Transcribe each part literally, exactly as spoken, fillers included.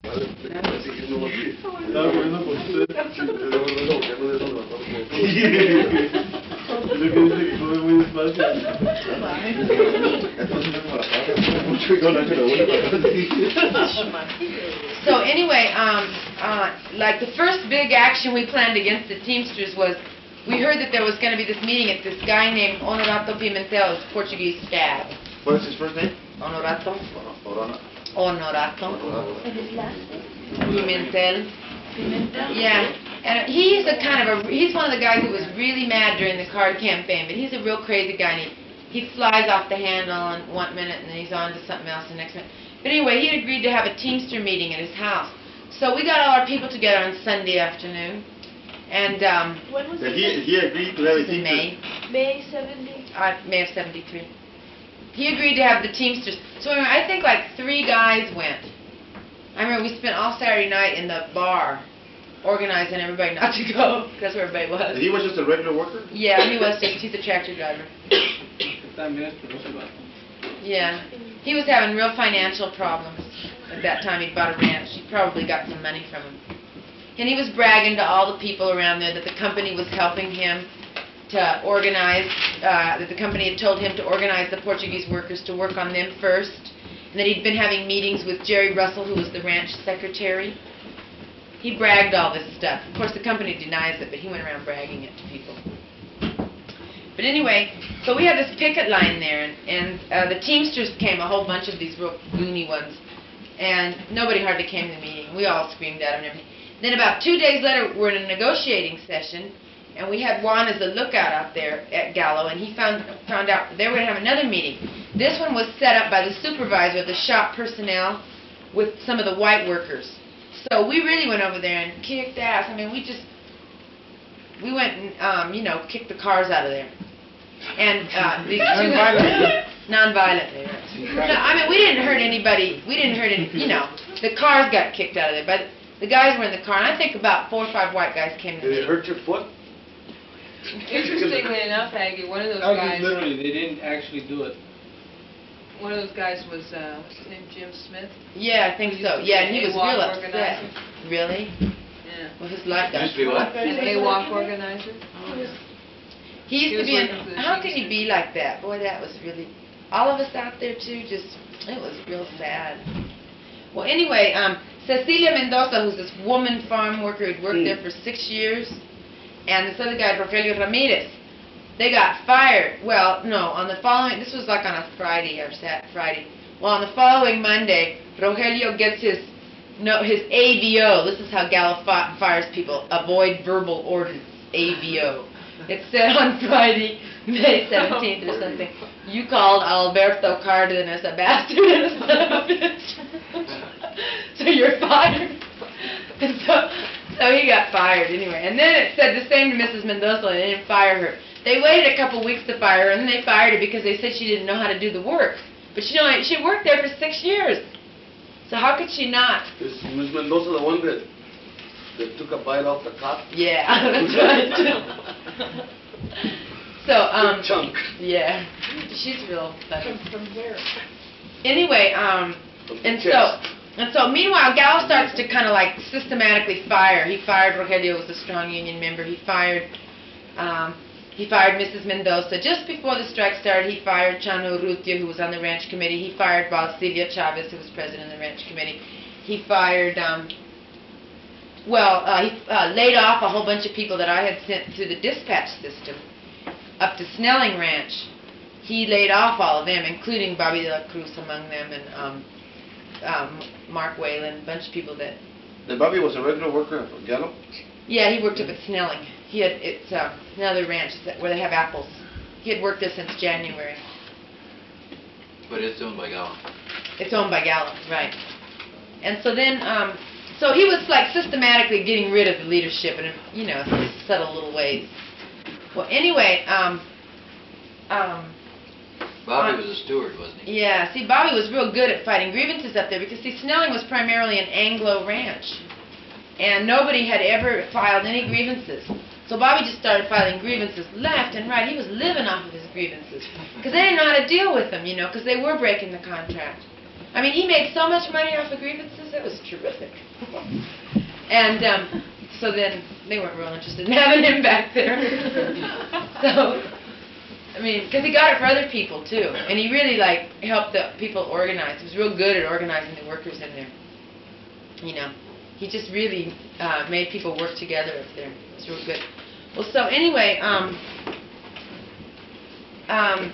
Estaba comiendo con usted. Lo que dice que come muy despacio. So anyway, um, uh, like the first big action we planned against the Teamsters was we heard that there was going to be this meeting at this guy named Honorato Pimentel's Portuguese stab. What is his first name? Honorato. Orana. Honorato. And his last name? Pimentel. Pimentel? Yeah. And he's a kind of a, he's one of the guys who was really mad during the card campaign, but he's a real crazy guy. And he, he flies off the handle in one minute and then he's on to something else the next minute. But anyway, he had agreed to have a Teamster meeting at his house. So we got all our people together on Sunday afternoon. And, um, When was That it? he, he agreed to have a this is in May. May seventy? Uh, May of seventy-three. He agreed to have the Teamsters. So anyway, I think like three guys went. I remember we spent all Saturday night in the bar organizing everybody not to go. That's where everybody was. And he was just a regular worker? Yeah, he was just, he's a tractor driver. Yeah. He was having real financial problems at that time. He bought a ranch. He probably got some money from him. And he was bragging to all the people around there that the company was helping him to organize, uh, that the company had told him to organize the Portuguese workers to work on them first, and that he'd been having meetings with Jerry Russell, who was the ranch secretary. He bragged all this stuff. Of course, the company denies it, but he went around bragging it to people. But anyway, so we had this picket line there, and, and uh, the Teamsters came, a whole bunch of these real goony ones, and nobody hardly came to the meeting. We all screamed at them and everything. Then about two days later, we're in a negotiating session, and we had Juan as a lookout out there at Gallo, and he found found out they were going to have another meeting. This one was set up by the supervisor of the shop personnel with some of the white workers. So we really went over there and kicked ass. I mean, we just, we went and, um, you know, kicked the cars out of there. And uh, these non-violently. Non-violently. No, I mean, we didn't hurt anybody. We didn't hurt any, you know, the cars got kicked out of there. But the guys were in the car, and I think about four or five white guys came to Did me. it hurt your foot? Interestingly enough, Aggie, one of those That was guys, literally, they didn't actually do it. one of those guys was, uh, what's his name, Jim Smith? Yeah, I think so. Yeah, and he was A W O C real upset. organizer. Really? Yeah. Well, his life got Used to be what? An A W O C organizer? He used He to was be in, working for the how could he Teamsters. be like that? Boy, that was really, all of us out there too, just, it was real sad. Well, anyway, um, Cecilia Mendoza, who's this woman farm worker who'd worked there for six years, and this other guy, Rogelio Ramirez, they got fired. Well, no, on the following, this was like on a Friday or Sat Friday. Well, on the following Monday, Rogelio gets his, no, his A V O. This is how Gallo fi fires people. Avoid verbal orders. A V O. It said on Friday, May seventeenth or something, you called Alberto Cardenas a bastard and a son of a bitch. So you're fired. And so, so he got fired anyway. And then it said the same to Missus Mendoza, and they didn't fire her. They waited a couple weeks to fire her, and then they fired her because they said she didn't know how to do the work. But she only, she worked there for six years. So how could she not? Is Miz Mendoza the one that, that took a bite off the cop? Yeah, that's right. So, um, Chunk. yeah, she's real funny. From where? Anyway, um, and so, and so meanwhile, Gallo starts to kind of like systematically fire. He fired Rogelio, who was a strong union member. He fired, um, he fired Missus Mendoza. Just before the strike started, he fired Chano Urrutia, who was on the ranch committee. He fired Valsilvia Chavez, who was president of the ranch committee. He fired, um, well, uh, he uh, laid off a whole bunch of people that I had sent through the dispatch system up to Snelling Ranch. He laid off all of them, including Bobby de la Cruz among them, and um, um, Mark Whalen, a bunch of people that... Then Bobby was a regular worker at Gallo? Yeah, he worked up at Snelling. He had, it's uh, another ranch that, where they have apples. He had worked there since January. But it's owned by Gallo. It's owned by Gallo, right. And so then, um, so he was like systematically getting rid of the leadership in, you know, subtle little ways. Well, anyway, um, um, Bobby uh, was a steward, wasn't he? yeah, see, Bobby was real good at fighting grievances up there because, see, Snelling was primarily an Anglo ranch. And nobody had ever filed any grievances. So Bobby just started filing grievances left and right. He was living off of his grievances because they didn't know how to deal with them, you know, because they were breaking the contract. I mean, he made so much money off of grievances, it was terrific. And um, so then they weren't real interested in having him back there. So, I mean, because he got it for other people too, and he really like helped the people organize. He was real good at organizing the workers in there. You know, he just really uh, made people work together up there. It was real good. Well, so anyway, um, um,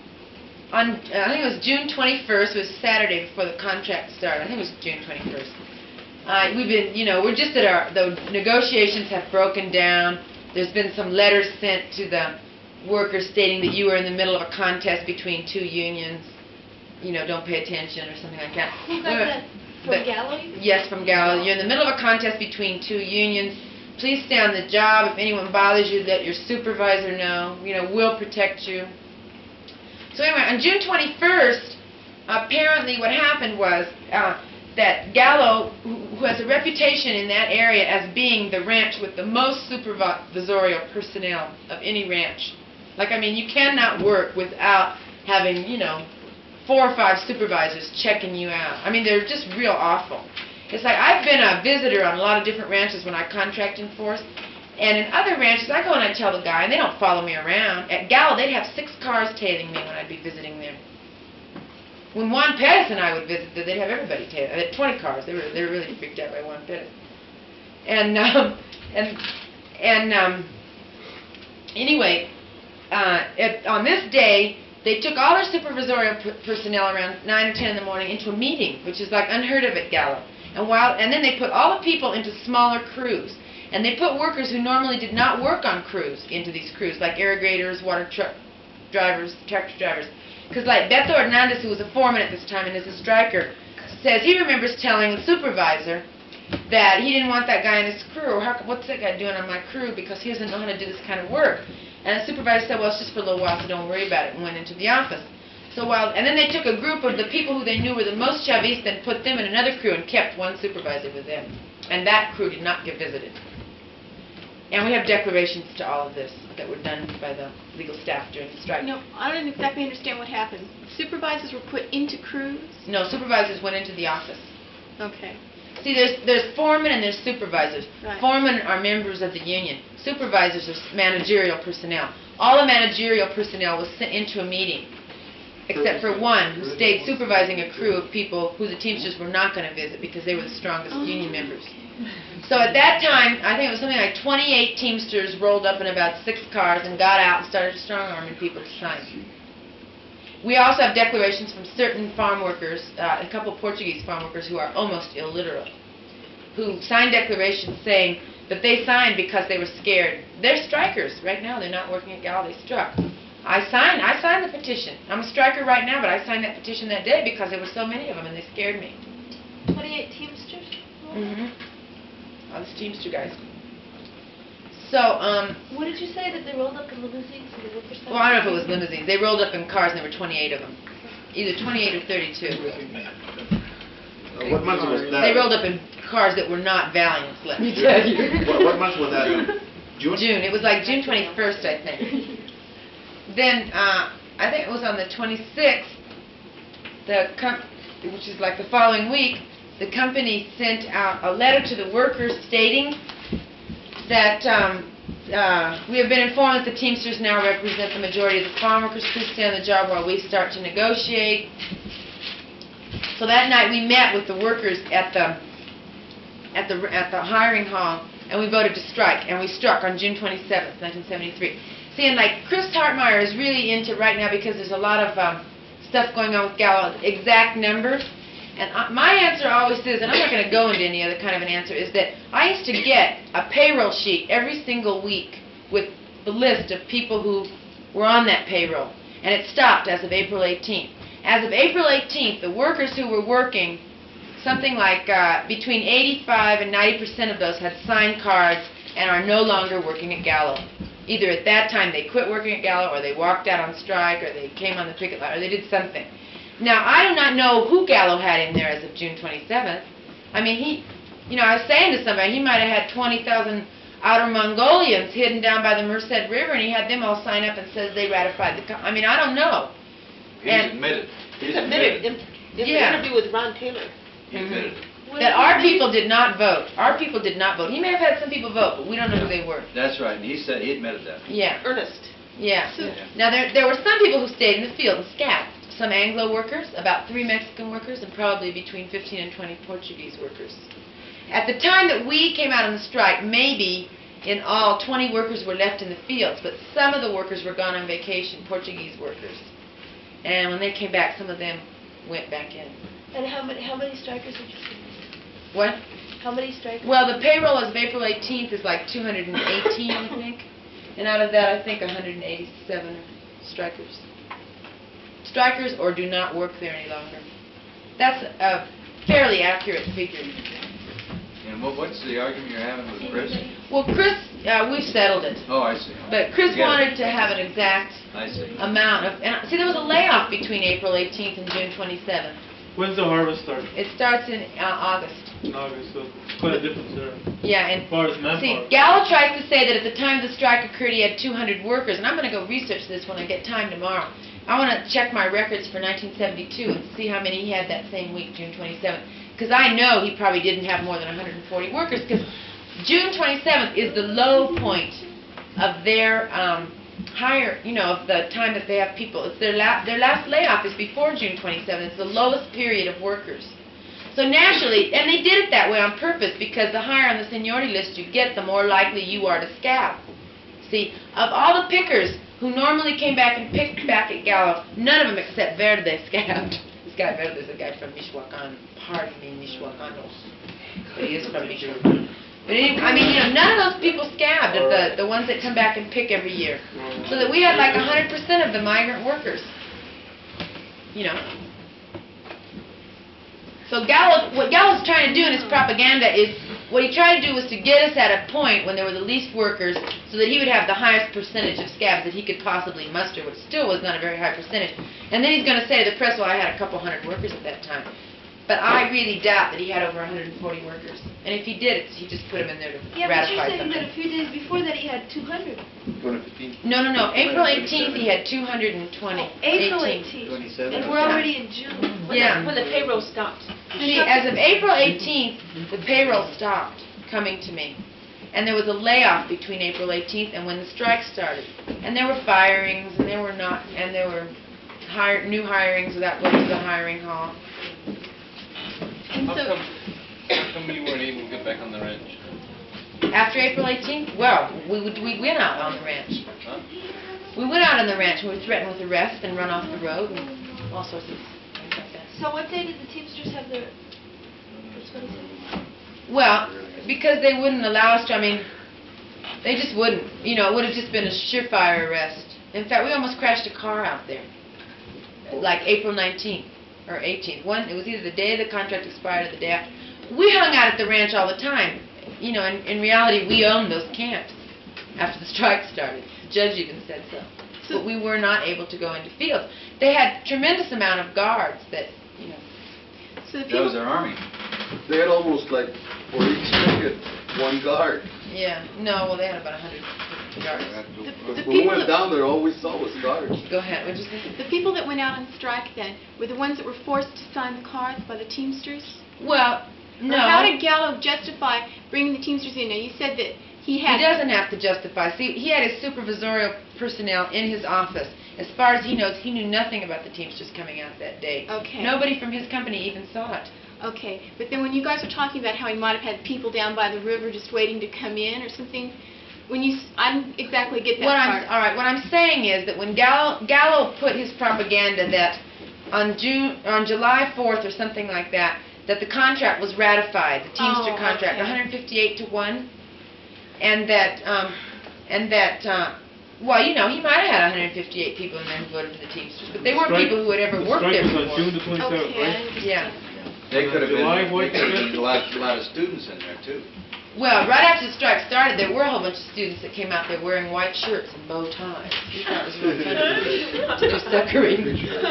on uh, I think it was June twenty-first. It was Saturday before the contract started. I think it was June twenty-first. Uh, we've been, you know, we're just at our, the negotiations have broken down. There's been some letters sent to the workers stating that you were in the middle of a contest between two unions. You know, don't pay attention or something like that. Who got that? From But- Gallo? Yes, from Gallo. You're in the middle of a contest between two unions. Please stay on the job. If anyone bothers you, let your supervisor know. You know, we'll protect you. So anyway, on June twenty-first, apparently what happened was uh, that Gallo, who, who has a reputation in that area as being the ranch with the most supervisorial personnel of any ranch. Like, I mean, you cannot work without having, you know, four or five supervisors checking you out. I mean, they're just real awful. It's like, I've been a visitor on a lot of different ranches when I contract in force, and in other ranches, I go and I tell the guy, and they don't follow me around. At Gallo, they'd have six cars tailing me when I'd be visiting them. When Juan Pettis and I would visit, they'd have everybody tailing. They had twenty cars. They were they were really freaked out by Juan Pettis. And um, and and um, anyway, uh, at, on this day, they took all their supervisorial p personnel around nine or ten in the morning into a meeting, which is like unheard of at Gallo. And while and then they put all the people into smaller crews, and they put workers who normally did not work on crews into these crews, like irrigators, water truck drivers, tractor drivers. Because like Beto Hernandez, who was a foreman at this time and is a striker, says he remembers telling the supervisor that he didn't want that guy in his crew, or how, what's that guy doing on my crew, because he doesn't know how to do this kind of work. And the supervisor said, well, it's just for a little while, so don't worry about it, and went into the office. So while, and then they took a group of the people who they knew were the most Chavista and put them in another crew and kept one supervisor with them. And that crew did not get visited. And we have declarations to all of this that were done by the legal staff during the strike. No, I don't exactly understand what happened. Supervisors were put into crews? No, supervisors went into the office. Okay. See, there's there's foremen and there's supervisors. Right. Foremen are members of the union. Supervisors are managerial personnel. All the managerial personnel was sent into a meeting, except for one who stayed supervising a crew of people who the Teamsters were not going to visit because they were the strongest Oh, union okay. members. So at that time, I think it was something like twenty-eight Teamsters rolled up in about six cars and got out and started strong-arming people to sign. We also have declarations from certain farm workers, uh, a couple Portuguese farm workers who are almost illiterate, who signed declarations saying that they signed because they were scared. They're strikers right now. They're not working at Gallo. They struck. I signed. I signed the petition. I'm a striker right now, but I signed that petition that day because there were so many of them and they scared me. twenty-eight Teamsters? Mm-hmm. All these Teamster guys. So, um, What did you say, that they rolled up in limousines and the workers? well, I don't know if it was limousines. They rolled up in cars and there were twenty-eight of them. Either twenty-eight or thirty-two. Uh, What month was that? They rolled up in cars that were not Valiants, let me tell you. What, what month was that? um, June? June. It was like June twenty-first, I think. Then, uh, I think it was on the twenty-sixth, the com which is like the following week, the company sent out a letter to the workers stating that um, uh, we have been informed that the Teamsters now represent the majority of the farm workers. Please stay on the job while we start to negotiate. So that night we met with the workers at the at the at the hiring hall, and we voted to strike, and we struck on June twenty-seventh, nineteen seventy-three. See, and like Chris Hartmeyer is really into right now because there's a lot of um, stuff going on with Gallo, exact numbers. And uh, my answer always is, and I'm not going to go into any other kind of an answer, is that I used to get a payroll sheet every single week with the list of people who were on that payroll. And it stopped as of April eighteenth. As of April eighteenth, the workers who were working, something like uh, between eighty-five and ninety percent of those had signed cards and are no longer working at Gallo. Either at that time they quit working at Gallo, or they walked out on strike, or they came on the picket line, or they did something. Now, I do not know who Gallo had in there as of June twenty-seventh. I mean, he, you know, I was saying to somebody, he might have had twenty thousand outer Mongolians hidden down by the Merced River, and he had them all sign up and says they ratified the, co I mean, I don't know. He's And- admitted. He's admitted. Yeah. the interview with Ron Taylor. He admitted it. What That did he our do? people did not vote. Our people did not vote. He may have had some people vote, but we don't know who they were. That's right, and he said, he admitted that. Yeah, Ernest. yeah. So- Now, there, there were some people who stayed in the field and scabbed. Some Anglo workers, about three Mexican workers, and probably between fifteen and twenty Portuguese workers. At the time that we came out on the strike, maybe in all twenty workers were left in the fields, but some of the workers were gone on vacation, Portuguese workers. And when they came back, some of them went back in. And how many, how many strikers did you see? What? How many strikers? Well, the payroll as of April eighteenth is like two hundred eighteen, I think. And out of that, I think one hundred eighty-seven are strikers. Strikers or do not work there any longer. That's a fairly accurate figure. And what, what's the argument you're having with Chris? Well, Chris, uh, we've settled it. Oh, I see. But Chris You got it. wanted to have an exact I see. amount of, and see, there was a layoff between April eighteenth and June twenty-seventh. When's the harvest start? It starts in uh, August. In August, so quite a difference there. Yeah, and As far as see, manpower. Gallo tries to say that at the time the strike occurred, he had two hundred workers, and I'm going to go research this when I get time tomorrow. I want to check my records for nineteen seventy-two and see how many he had that same week, June twenty-seventh. Because I know he probably didn't have more than one hundred forty workers, because June twenty-seventh is the low point of their um, hire, you know, of the time that they have people. It's their, la their last layoff is before June twenty-seventh. It's the lowest period of workers. So naturally, and they did it that way on purpose, because the higher on the seniority list you get, the more likely you are to scab. See, of all the pickers who normally came back and picked back at Gallo, none of them except Verde scabbed. This guy Verde is a guy from Michoacan. Pardon me, Michoacanos. But he is from Michoacan. But anyway, I mean, you know, none of those people scabbed, of the, the ones that come back and pick every year. So that we had like one hundred percent of the migrant workers. You know. So Gallo, what Gallo's trying to do in his propaganda is, what he tried to do was to get us at a point when there were the least workers, so that he would have the highest percentage of scabs that he could possibly muster, which still was not a very high percentage. And then he's going to say to the press, well, I had a couple hundred workers at that time. But I really doubt that he had over one hundred forty workers. And if he did, it's, he just put them in there to Yeah, but you're ratify saying that something. a few days before that he had two hundred. No, no, no. April eighteenth, he had two hundred twenty. Oh, April eighteenth. Twenty-seven. And we're already in June. When Yeah. the- When the payroll stopped. See, as of April eighteenth, the payroll stopped coming to me. And there was a layoff between April eighteenth and when the strike started. And there were firings, and there were not, and there were hire, new hirings without going to the hiring hall. And How so, come, how come you weren't able to get back on the ranch? After April eighteenth, well, we would, we went out on the ranch. Huh? We went out on the ranch and we were threatened with arrest and run off the road and all sorts of things like that. So what day did the Teamsters have their, for twenty-seven? Well, because they wouldn't allow us to, I mean, they just wouldn't. You know, it would have just been a surefire arrest. In fact, we almost crashed a car out there, like April nineteenth or eighteenth. One, it was either the day the contract expired or the day after. We hung out at the ranch all the time. You know, in, in reality, we owned those camps after the strike started. The judge even said so. But we were not able to go into fields. They had tremendous amount of guards that, you know. so the That people, was their army. They had almost like, for each ticket, one guard. Yeah, no, well, they had about one hundred guards. the, the When we people went that, down there, all we saw was guards. Go ahead, what'd you say? the people that went out on strike then were the ones that were forced to sign the cards by the Teamsters? Well, no. Or how did Gallo justify bringing the Teamsters in? Now, you said that he He had... doesn't have to justify. See, he had his supervisorial personnel in his office. As far as he knows, he knew nothing about the Teamsters coming out that day. Okay. Nobody from his company even saw it. Okay, but then when you guys were talking about how he might have had people down by the river just waiting to come in or something, when you... s- I didn't exactly get that What part. I'm, all right, what I'm saying is that when Gallo, Gallo put his propaganda that on June, on July fourth or something like that, that the contract was ratified, the Teamster Oh, contract, okay. one hundred fifty-eight to one, and that, um, and that, uh, well, you know, he might have had one hundred fifty-eight people in there who voted for the Teamsters, but they weren't Strike- people who had ever the worked there strike was on before. June the twenty-seventh, Okay, I right? understand. Yeah. They could have been, July, they what could have you been a lot, a lot of students in there too. Well, right after the strike started, there were a whole bunch of students that came out there wearing white shirts and bow ties. We thought it was real funny to do suckering.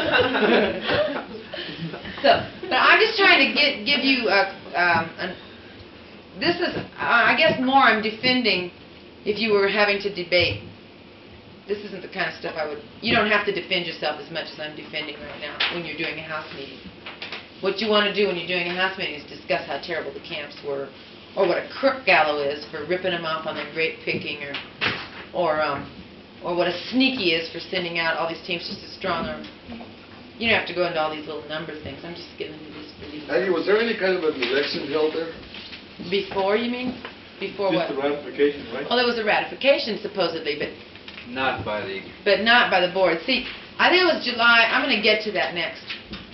So, but I'm just trying to get, give you a, um, an, this is, I guess more I'm defending if you were having to debate. This isn't the kind of stuff I would, you don't have to defend yourself as much as I'm defending right now when you're doing a House meeting. what you want to do when you're doing a house meeting is discuss how terrible the camps were, or what a crook Gallo is for ripping them off on their grape picking, or, or, um, or what a sneaky is for sending out all these teams just to strong arm. You don't have to go into all these little number things. I'm just giving you this for you. Aggie, was there any kind of an election held there? Before, you mean? Before what? Just the ratification, right? Well, there was a ratification supposedly, but Not by the, but not by the board. See, I think it was July. I'm going to get to that next.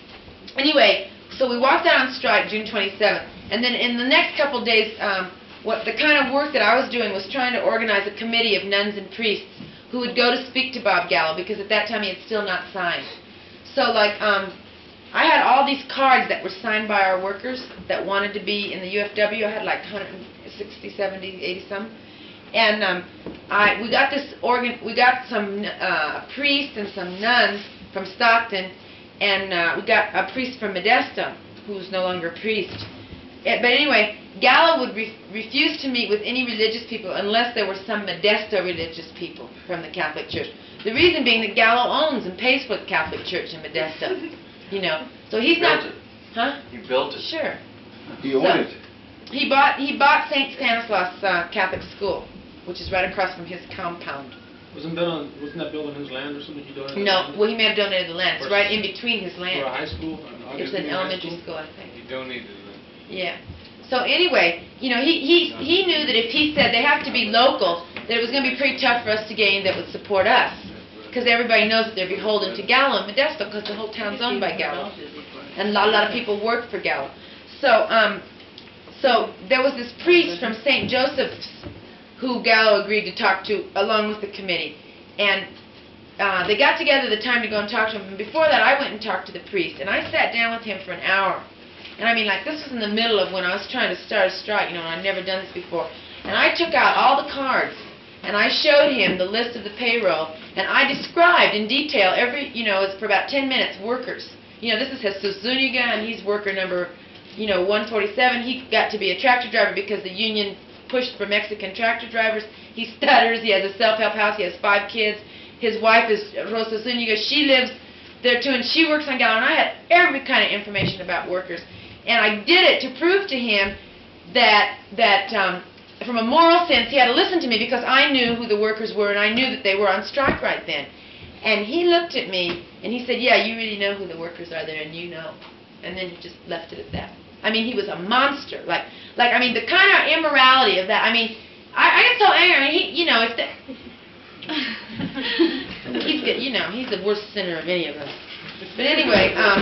Anyway, so we walked out on strike June twenty-seventh, and then in the next couple days, um, what the kind of work that I was doing was trying to organize a committee of nuns and priests who would go to speak to Bob Gallo, because at that time he had still not signed. So, like, um, I had all these cards that were signed by our workers that wanted to be in the U F W. I had like one hundred sixty, seventy, eighty some. And um, I, we got this organ, we got some uh, priests and some nuns from Stockton, and uh, we got a priest from Modesto, who's no longer a priest. Eh, but anyway, Gallo would re refuse to meet with any religious people unless there were some Modesto religious people from the Catholic Church. The reason being that Gallo owns and pays for the Catholic Church in Modesto. You know, so he's built not, it. huh? You built it. Sure. He So- owned it. He bought he bought Saint Stanislaus uh, Catholic School, which is right across from his compound. Wasn't that on, wasn't that built on his land or something? He donated No, land? well, he may have donated the land. It's For- right in between his For a land. high school? an It's Augustine an high elementary school, I think. He donated it. Yeah. So anyway, you know, he he he knew that if he said they have to be local, that it was going to be pretty tough for us to get any that would support us, because everybody knows that they're beholden to Gallo and Modesto, because the whole town's owned by Gallo, and a lot, a lot of people work for Gallo. So um, so there was this priest from Saint Joseph's who Gallo agreed to talk to along with the committee, and uh, they got together the time to go and talk to him. And before that, I went and talked to the priest, and I sat down with him for an hour. And I mean, like, this was in the middle of when I was trying to start a strike, you know, and I'd never done this before. And I took out all the cards, and I showed him the list of the payroll, and I described in detail every, you know, it's for about ten minutes, workers. You know, this is Jesus Zuniga, and he's worker number, you know, one forty-seven. He got to be a tractor driver because the union pushed for Mexican tractor drivers. He stutters. He has a self-help house. He has five kids. His wife is Rosa Zuniga. She lives there, too, and she works on Gallo. And I had every kind of information about workers. And I did it to prove to him that, that um, from a moral sense, he had to listen to me, because I knew who the workers were, and I knew that they were on strike right then. And he looked at me, and he said, yeah, you really know who the workers are there, and you know. And then he just left it at that. I mean, he was a monster. Like, like I mean, the kind of immorality of that. I mean, I, I get so angry. I mean, he, you know, if the, he's good, you know, he's the worst sinner of any of us. But anyway, um,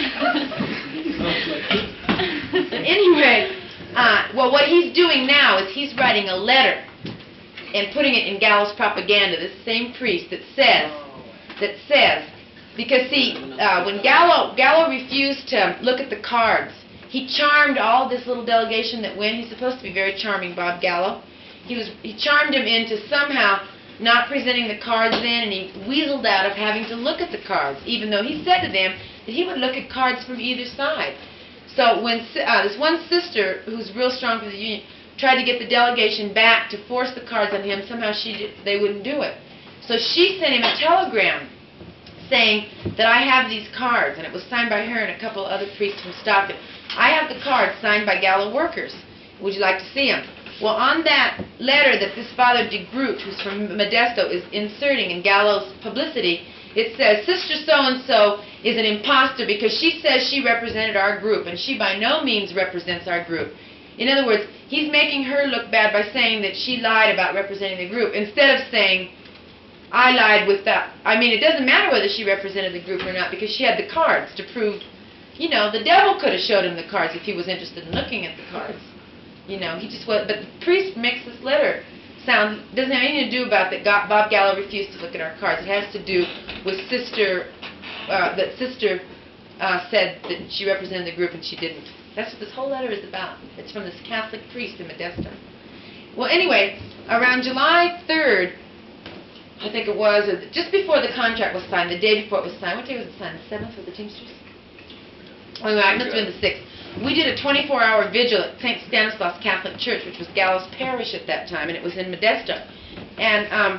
but anyway, uh, well, what he's doing now is he's writing a letter and putting it in Gallo's propaganda. This same priest that says, that says, because see, uh, when Gallo Gallo refused to look at the cards, he charmed all this little delegation that went. He's supposed to be very charming, Bob Gallo. He was he charmed him into somehow not presenting the cards then, and he weaseled out of having to look at the cards, even though he said to them that he would look at cards from either side. So when uh, this one sister, who's real strong for the union, tried to get the delegation back to force the cards on him, somehow she did, they wouldn't do it. So she sent him a telegram saying that I have these cards, and it was signed by her and a couple other priests from Stockton. I have the cards signed by Gallo workers. Would you like to see them? Well, on that letter that this Father de Groot, who's from Modesto, is inserting in Gallo's publicity, it says, Sister so-and-so is an imposter because she says she represented our group, and she by no means represents our group. In other words, he's making her look bad by saying that she lied about representing the group, instead of saying, I lied with that. I mean, it doesn't matter whether she represented the group or not, because she had the cards to prove, you know, the devil could have showed him the cards if he was interested in looking at the cards. You know, he just was, but the priest makes this letter sound, doesn't have anything to do about that God, Bob Gallo refused to look at our cards. It has to do with Sister, uh, that Sister uh, said that she represented the group and she didn't. That's what this whole letter is about. It's from this Catholic priest in Modesto. Well, anyway, around July third, I think it was, or just before the contract was signed, the day before it was signed. What day was it signed? The seventh with the Teamsters? Oh, no, it must have been the sixth. We did a twenty-four hour vigil at Saint Stanislaus Catholic Church, which was Gallo's parish at that time, and it was in Modesto. And um,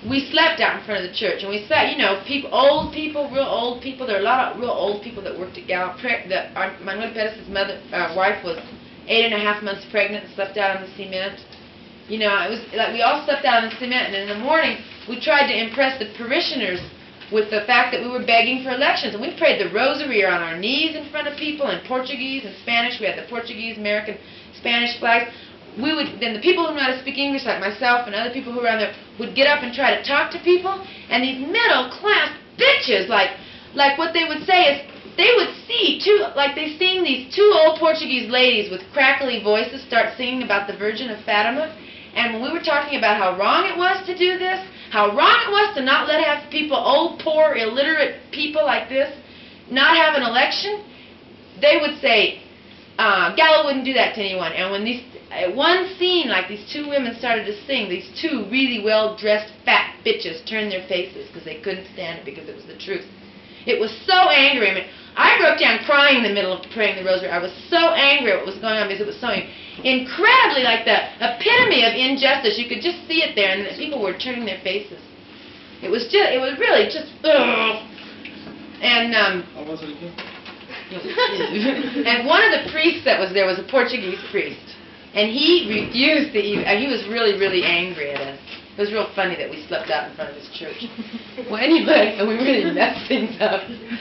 we slept out in front of the church, and we slept, you know, people, old people, real old people. There are a lot of real old people that worked at Gallup. Pre- the, our, Manuel Perez's mother, uh, wife was eight and a half months pregnant and slept out on the cement. You know, it was like we all slept out on the cement, and in the morning we tried to impress the parishioners with the fact that we were begging for elections, and we prayed the rosary on our knees in front of people in Portuguese and Spanish. We had the Portuguese, American, Spanish flags. We would then the people who know how to speak English, like myself and other people who were around there, would get up and try to talk to people, and these middle class bitches, like like what they would say is they would see two like they seen these two old Portuguese ladies with crackly voices start singing about the Virgin of Fatima, and when we were talking about how wrong it was to do this, how wrong it was to not let have people, old, poor, illiterate people like this, not have an election, they would say, uh, Gallo wouldn't do that to anyone. And when these, at one scene, like these two women started to sing, these two really well-dressed fat bitches turned their faces because they couldn't stand it because it was the truth. It was so angry. I mean, I broke down crying in the middle of praying the rosary. I was so angry at what was going on because it was so incredibly like the epitome of injustice. You could just see it there, and the people were turning their faces. It was just, it was really just, ugh. And um, How was it again? and one of the priests that was there was a Portuguese priest, and he refused to eat. And he was really, really angry at us. It was real funny that we slept out in front of his church. Well, anyway, and we really messed things up.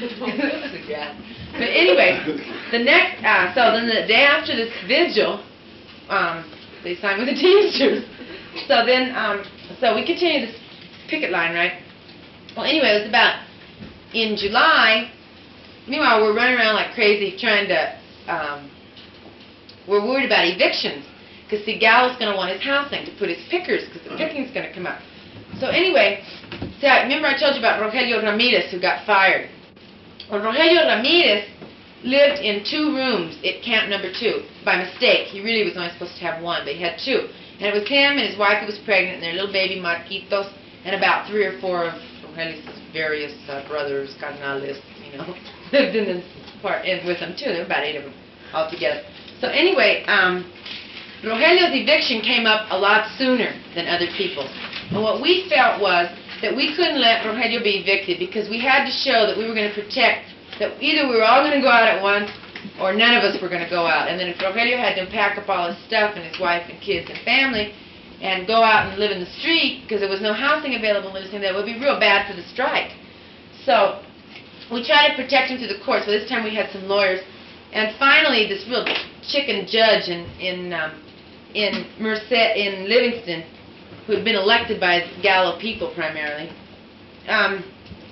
But anyway, the next, uh, so then the day after this vigil, um, they signed with the Teamsters. So then, um, so we continued this picket line, right? Well, anyway, it was about in July. Meanwhile, we're running around like crazy trying to, um, we're worried about evictions. Because, see, Gallo's going to want his housing to put his pickers, because the picking's going to come up. So anyway, see, I, remember I told you about Rogelio Ramirez, who got fired. Well, Rogelio Ramirez lived in two rooms at camp number two, by mistake. He really was only supposed to have one, but he had two. And it was him and his wife who was pregnant, and their little baby, Marquitos, and about three or four of Rogelio's various uh, brothers, carnales, you know, lived in this part in, with them, too. There were about eight of them altogether. So anyway, um... Rogelio's eviction came up a lot sooner than other people's. And what we felt was that we couldn't let Rogelio be evicted because we had to show that we were going to protect, that either we were all going to go out at once or none of us were going to go out. And then if Rogelio had to pack up all his stuff and his wife and kids and family and go out and live in the street because there was no housing available, that would be real bad for the strike. So we tried to protect him through the courts. Well, this time we had some lawyers. And finally, this real chicken judge in, in um, in Merced, in Livingston, who had been elected by Gallo people primarily, um,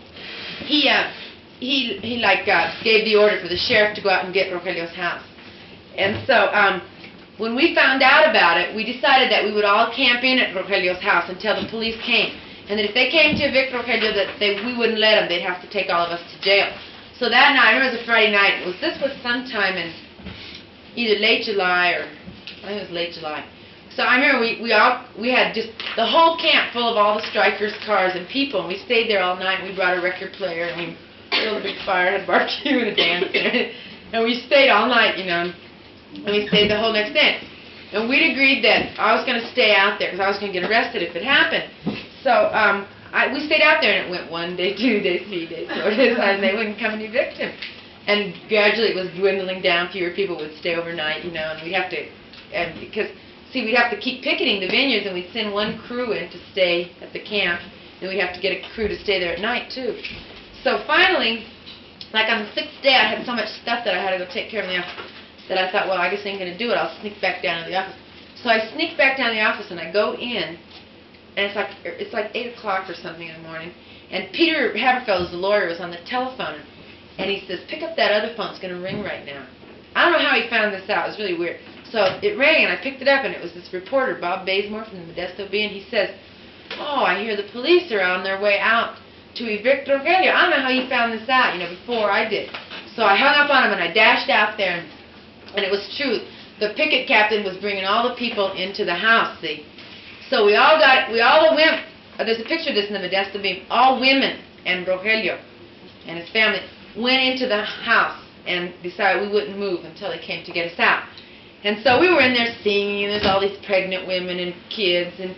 he, uh, he, he like uh, gave the order for the sheriff to go out and get Rogelio's house. And so um, when we found out about it, we decided that we would all camp in at Rogelio's house until the police came. And that if they came to evict Rogelio, that they, we wouldn't let them. They'd have to take all of us to jail. So that night, I remember it was a Friday night. It was, this was sometime in either late July or I think it was late July. So I remember we, we all, we had just the whole camp full of all the strikers' cars and people, and we stayed there all night, and we brought a record player, and we built a big fire, had a barbecue and a dance, and we stayed all night, you know, and we stayed the whole next day. And we'd agreed that I was going to stay out there, because I was going to get arrested if it happened. So um, I, we stayed out there, and it went one day, two days, three days, four days, and they wouldn't come and evict him. And gradually it was dwindling down, fewer people would stay overnight, you know, and we'd have to, and because, see, we'd have to keep picketing the vineyards, and we'd send one crew in to stay at the camp, and we'd have to get a crew to stay there at night, too. So finally, like on the sixth day, I had so much stuff that I had to go take care of in the office that I thought, well, I guess I ain't going to do it. I'll sneak back down to the office. So I sneak back down to the office, and I go in, and it's like it's like eight o'clock or something in the morning, and Peter Haberfeld, the lawyer, was on the telephone, and he says, pick up that other phone. It's going to ring right now. I don't know how he found this out. It was really weird. So it rang, and I picked it up, and it was this reporter, Bob Bazemore from the Modesto Bee, and he says, oh, I hear the police are on their way out to evict Rogelio. I don't know how he found this out, you know, before I did. So I hung up on him, and I dashed out there, and, and it was true. The picket captain was bringing all the people into the house, see. So we all got, we all the women, uh, there's a picture of this in the Modesto Bee, all women and Rogelio and his family went into the house and decided we wouldn't move until they came to get us out. And so we were in there singing, and there's all these pregnant women and kids, and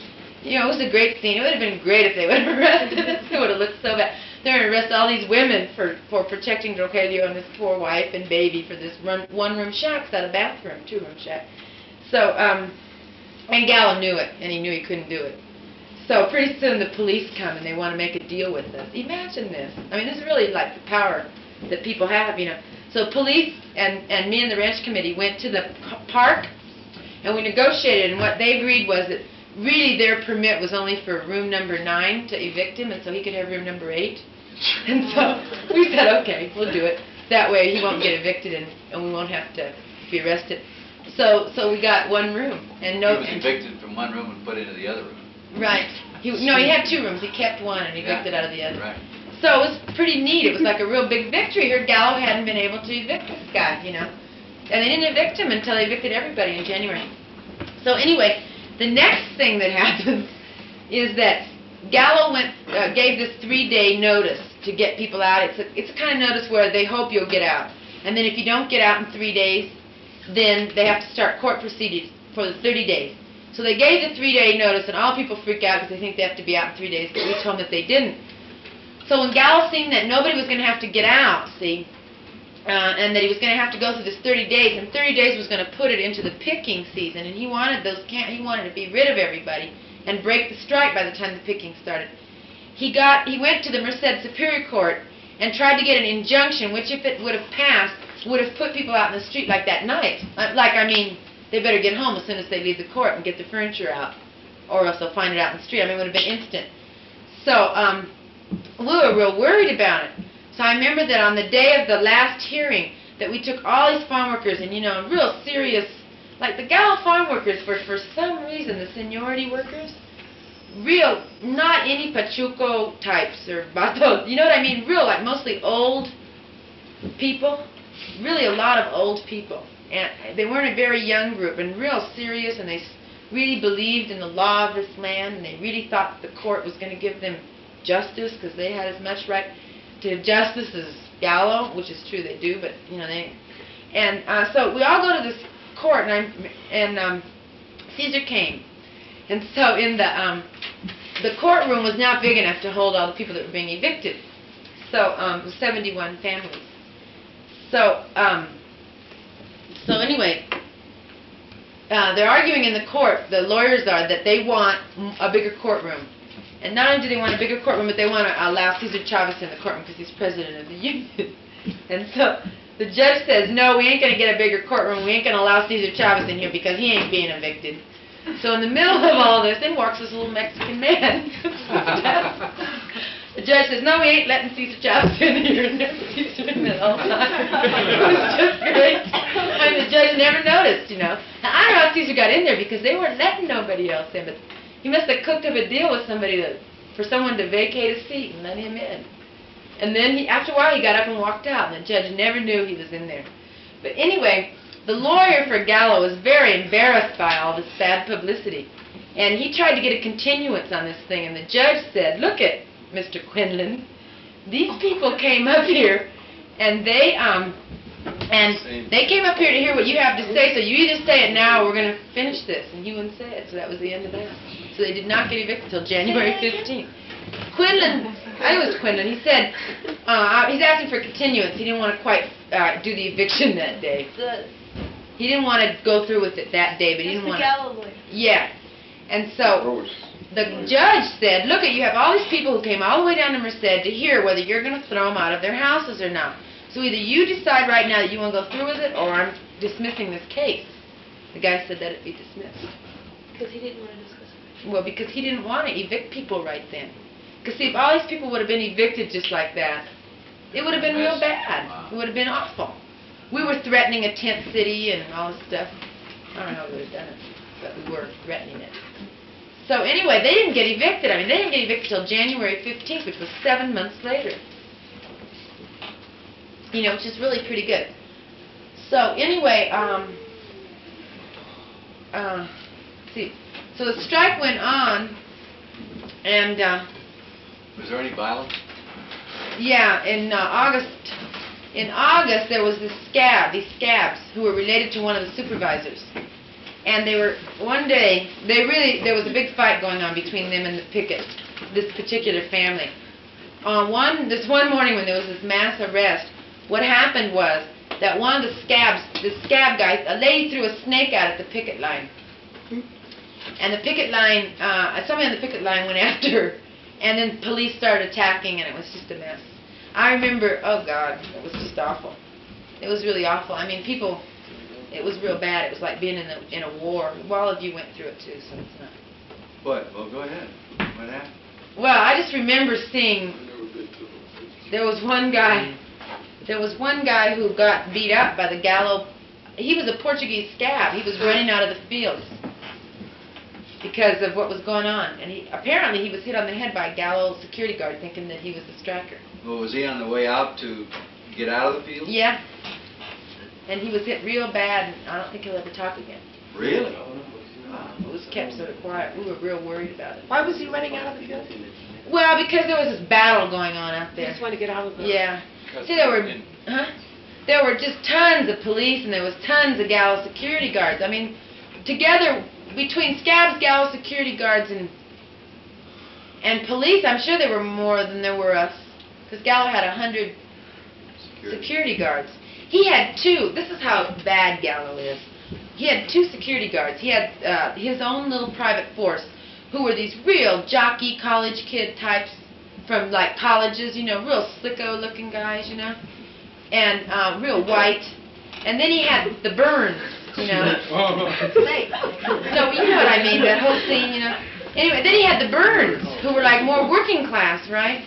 You know, it was a great scene. It would have been great if they would have arrested us. It would have looked so bad. They're going to arrest all these women for, for protecting Rogelio and his poor wife and baby for this run, one-room shack. It's not a bathroom, two-room shack. So, um, and Gallo knew it, and he knew he couldn't do it. So pretty soon the police come and they want to make a deal with us. Imagine this. I mean, this is really like the power that people have, you know. So police and, and me and the ranch committee went to the park, and we negotiated, and what they agreed was that really their permit was only for room number nine to evict him, and so he could have room number eight. And so we said, okay, we'll do it. That way he won't get evicted, and, and we won't have to be arrested. So so we got one room. And no, He was evicted from one room and put into the other room. Right. He, no, he had two rooms. He kept one and evicted Yeah, out of the other. Right. So it was pretty neat. It was like a real big victory here. Gallo hadn't been able to evict this guy, you know. And they didn't evict him until they evicted everybody in January. So anyway, the next thing that happens is that Gallo went, uh, gave this three-day notice to get people out. It's a, it's a kind of notice where they hope you'll get out. And then if you don't get out in three days, then they have to start court proceedings for the thirty days. So they gave the three-day notice, and all people freak out because they think they have to be out in three days, but we told them that they didn't. So when Gallo seen that nobody was going to have to get out, see, uh, and that he was going to have to go through this thirty days, and thirty days was going to put it into the picking season, and he wanted those can he wanted to be rid of everybody and break the strike by the time the picking started. He got he went to the Merced Superior Court and tried to get an injunction, which if it would have passed, would have put people out in the street like that night. Uh, like, I mean, they better get home as soon as they leave the court and get the furniture out, or else they'll find it out in the street. I mean, it would have been instant. So, um, we were real worried about it. So I remember that on the day of the last hearing, that we took all these farm workers and, you know, real serious, like the Gallo farm workers were, for some reason, the seniority workers, real, not any Pachuco types or Batos, you know what I mean? Real, like mostly old people, really a lot of old people. And they weren't a very young group, and real serious, and they really believed in the law of this land, and they really thought the court was going to give them justice because they had as much right to justice as Gallo, which is true, they do, but, you know, they... And uh, so we all go to this court, and, I'm, and um, Caesar came. And so in the, um, the courtroom was not big enough to hold all the people that were being evicted. So um, it was seventy-one families. So, um, so anyway, uh, they're arguing in the court, the lawyers are, that they want a bigger courtroom. And not only do they want a bigger courtroom, but they want to allow Cesar Chavez in the courtroom because he's president of the union. And so the judge says, no, we ain't going to get a bigger courtroom. We ain't going to allow Cesar Chavez in here because he ain't being evicted. So in the middle of all this, in walks this little Mexican man. The judge says, no, we ain't letting Cesar Chavez in here. And he's doing that all the time. It was just great. I mean, the judge never noticed, you know. Now, I don't know how Cesar got in there because they weren't letting nobody else in, but he must have cooked up a deal with somebody to, for someone to vacate a seat and let him in. And then he, after a while, he got up and walked out, and the judge never knew he was in there. But anyway, the lawyer for Gallo was very embarrassed by all this bad publicity, and he tried to get a continuance on this thing, and the judge said, look it, Mister Quinlan, these people came up here, and they, um, and they came up here to hear what you have to say, so you either say it now or we're going to finish this. And he wouldn't say it, so that was the end of that. So they did not get evicted until January fifteenth. Quinlan, I think it was Quinlan, he said, uh, he's asking for continuance. He didn't want to quite uh, do the eviction that day. The, He didn't want to go through with it that day, but he that's didn't the want Gallo lawyer. to. Yeah. And so the judge said, look, at you have all these people who came all the way down to Merced to hear whether you're going to throw them out of their houses or not. So either you decide right now that you want to go through with it, or I'm dismissing this case. The guy said that it be dismissed. Because he didn't want to discuss it. Well, because he didn't want to evict people right then. Because see, if all these people would have been evicted just like that, it would have been real bad. It would have been awful. We were threatening a tent city and all this stuff. I don't know how we would have done it, but we were threatening it. So anyway, they didn't get evicted. I mean, they didn't get evicted until January fifteenth, which was seven months later. You know, which is really pretty good. So anyway, um, uh, let's see. So the strike went on, and uh, Was there any violence? yeah, in uh, August. In August, there was this scab, these scabs, who were related to one of the supervisors. And they were, one day, they really, there was a big fight going on between them and the picket, this particular family. On one, this one morning when there was this mass arrest, what happened was that one of the scabs, the scab guys, a lady threw a snake out at the picket line. And the picket line, uh, somebody on the picket line went after her, and then police started attacking, and it was just a mess. I remember, oh God, it was just awful. It was really awful. I mean, people, it was real bad. It was like being in a, in a war. Well, all of you went through it too, so it's not. What? Well, go ahead. What happened? Well, I just remember seeing, there was one guy, there was one guy who got beat up by the Gallo. He was a Portuguese scab. He was running out of the fields because of what was going on. And he, apparently he was hit on the head by a Gallo security guard thinking that he was the striker. Well, was he on the way out to get out of the field? Yeah. And he was hit real bad, and I don't think he'll ever talk again. Really? It was kept sort of quiet. We were real worried about it. Why was he running out of the field? Well, because there was this battle going on out He there. just wanted to get out of the... Yeah. See, there were, huh? There were just tons of police, and there was tons of Gallo security guards. I mean, together, between scabs, Gallo security guards, and and police, I'm sure there were more than there were us. Because Gallo had a hundred Security. security guards. He had two. This is how bad Gallo is. He had two security guards. He had uh, his own little private force, who were these real jockey college kid types from like colleges, you know, real slicko-looking guys, you know, and uh, real white. And then he had the Burns, you know. So you know what I mean, that whole scene, you know. Anyway, then he had the Burns, who were like more working class, right?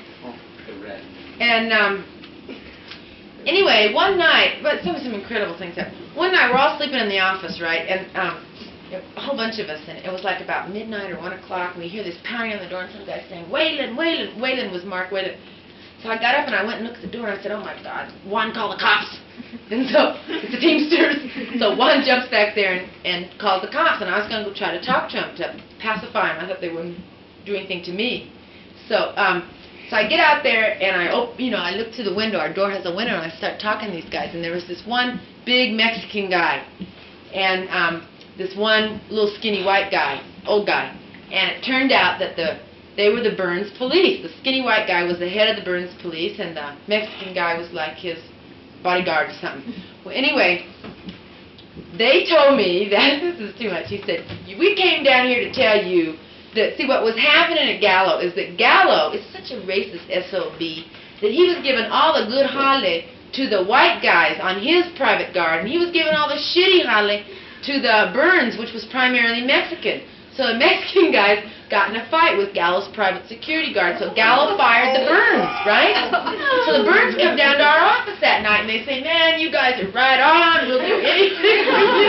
And um, anyway, one night, but some some incredible things happened. One night we're all sleeping in the office, right? And um, a whole bunch of us, and it was like about midnight or one o'clock, and we hear this pounding on the door, and some guy saying, "Wayland, Wayland." Wayland was Mark Wayland. So I got up and I went and looked at the door, and I said, "Oh my God, Juan, call the cops." And so it's the Teamsters. So Juan jumps back there and, and called the cops, and I was going to go try to talk to them to pacify them. I thought they wouldn't do anything to me. So um, so I get out there and I op you know I look to the window. Our door has a window, and I start talking to these guys. And there was this one big Mexican guy, and um, this one little skinny white guy, old guy. And it turned out that the they were the Burns police. The skinny white guy was the head of the Burns police, and the Mexican guy was like his bodyguard or something. Well, anyway, they told me that, this is too much, he said, "We came down here to tell you that, see, what was happening at Gallo is that Gallo is such a racist S O B that he was giving all the good holly to the white guys on his private guard, and he was giving all the shitty holly to the Burns, which was primarily Mexican. So the Mexican guys got in a fight with Gallo's private security guard, so Gallo fired the Burns, right? So the Burns come down to our office that night, and they say, "Man, you guys are right on, we'll do anything for you."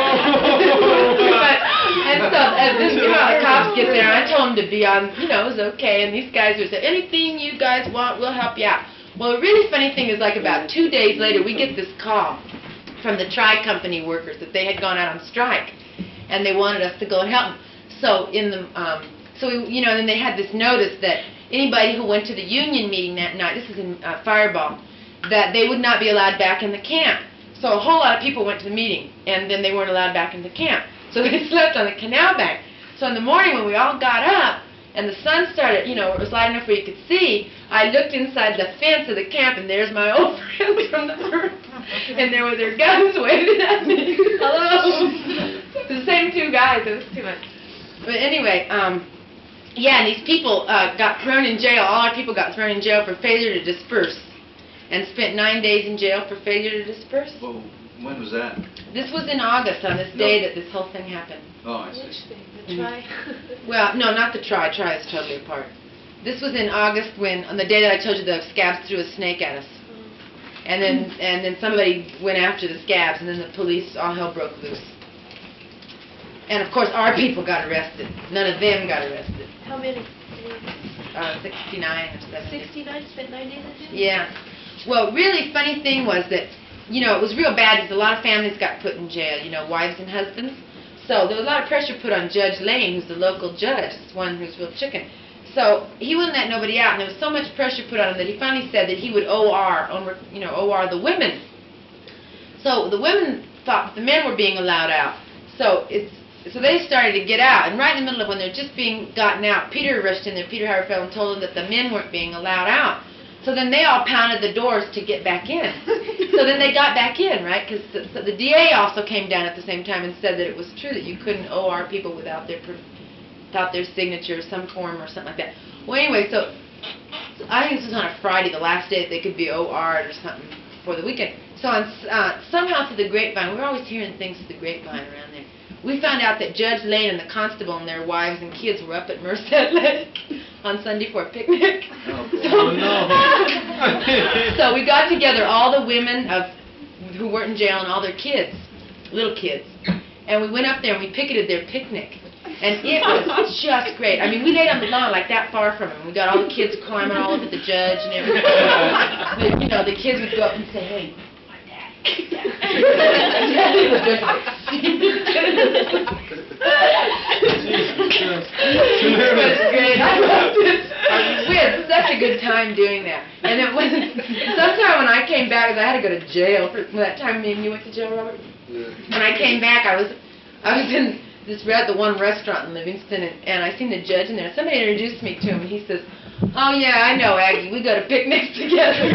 But, and so as this, you know, the cops get there, I told them to be on, you know, it was okay, and these guys are saying, "Anything you guys want, we'll help you out." Well, the really funny thing is, like about two days later, we get this call from the Tri-Company workers that they had gone out on strike, and they wanted us to go and help them. So in the, um, so we, you know, then they had this notice that anybody who went to the union meeting that night, this is in uh, Fireball, that they would not be allowed back in the camp. So a whole lot of people went to the meeting, and then they weren't allowed back in the camp. So they slept on the canal bank. So in the morning when we all got up, and the sun started, you know, it was light enough where you could see, I looked inside the fence of the camp, and there's my old friends from the Burns, and there were their guns waving at me. Hello. The same two guys. It was too much. But anyway, um, yeah, and these people uh, got thrown in jail. All our people got thrown in jail for failure to disperse, and spent nine days in jail for failure to disperse. Well, when was that? This was in August, on this day that this whole thing happened. Oh, I Which see. thing? The try? Well, no, not the try. Try is totally apart. This was in August, when on the day that I told you the scabs threw a snake at us, and then and then somebody went after the scabs, and then the police, all hell broke loose. And of course, our people got arrested. None of them got arrested. How many? Uh, sixty-nine or seventy. sixty-nine, spent nine days in jail? Yeah. Well, really funny thing was that, you know, it was real bad because a lot of families got put in jail, you know, wives and husbands. So there was a lot of pressure put on Judge Lane, who's the local judge, this one who's real chicken. So he wouldn't let nobody out, and there was so much pressure put on him that he finally said that he would O R, you know, O R the women. So the women thought the men were being allowed out. so it's so they started to get out, and right in the middle of when they're just being gotten out, Peter rushed in there. Peter Howard and told them that the men weren't being allowed out. So then they all pounded the doors to get back in. So then they got back in, right? Because the, so the D A also came down at the same time and said that it was true that you couldn't O R people without their per- without their signature, some form or something like that. Well, anyway, so, so I think this was on a Friday, the last day that they could be O R'd or something for the weekend. So on, uh, somehow through the grapevine, we were always hearing things through the grapevine around there. We found out that Judge Lane and the constable and their wives and kids were up at Merced Lake on Sunday for a picnic. Oh, so, Oh, no. so we got together all the women of who weren't in jail and all their kids, little kids, and we went up there and we picketed their picnic. And it was just great. I mean, we laid on the lawn like that far from him. We got all the kids climbing all over the judge and everything. But, you know, the kids would go up and say, "Hey, my dad, dad." Daddy was just like, it was great. I loved it. We had such a good time doing that. And it was sometime when I came back, 'cause I had to go to jail for that time. Me and you went to jail, Robert. When I came back, I was, I was in this re- the one restaurant in Livingston, and, and I seen the judge in there. Somebody introduced me to him, and he says, "Oh yeah, I know Aggie. We go to picnics together."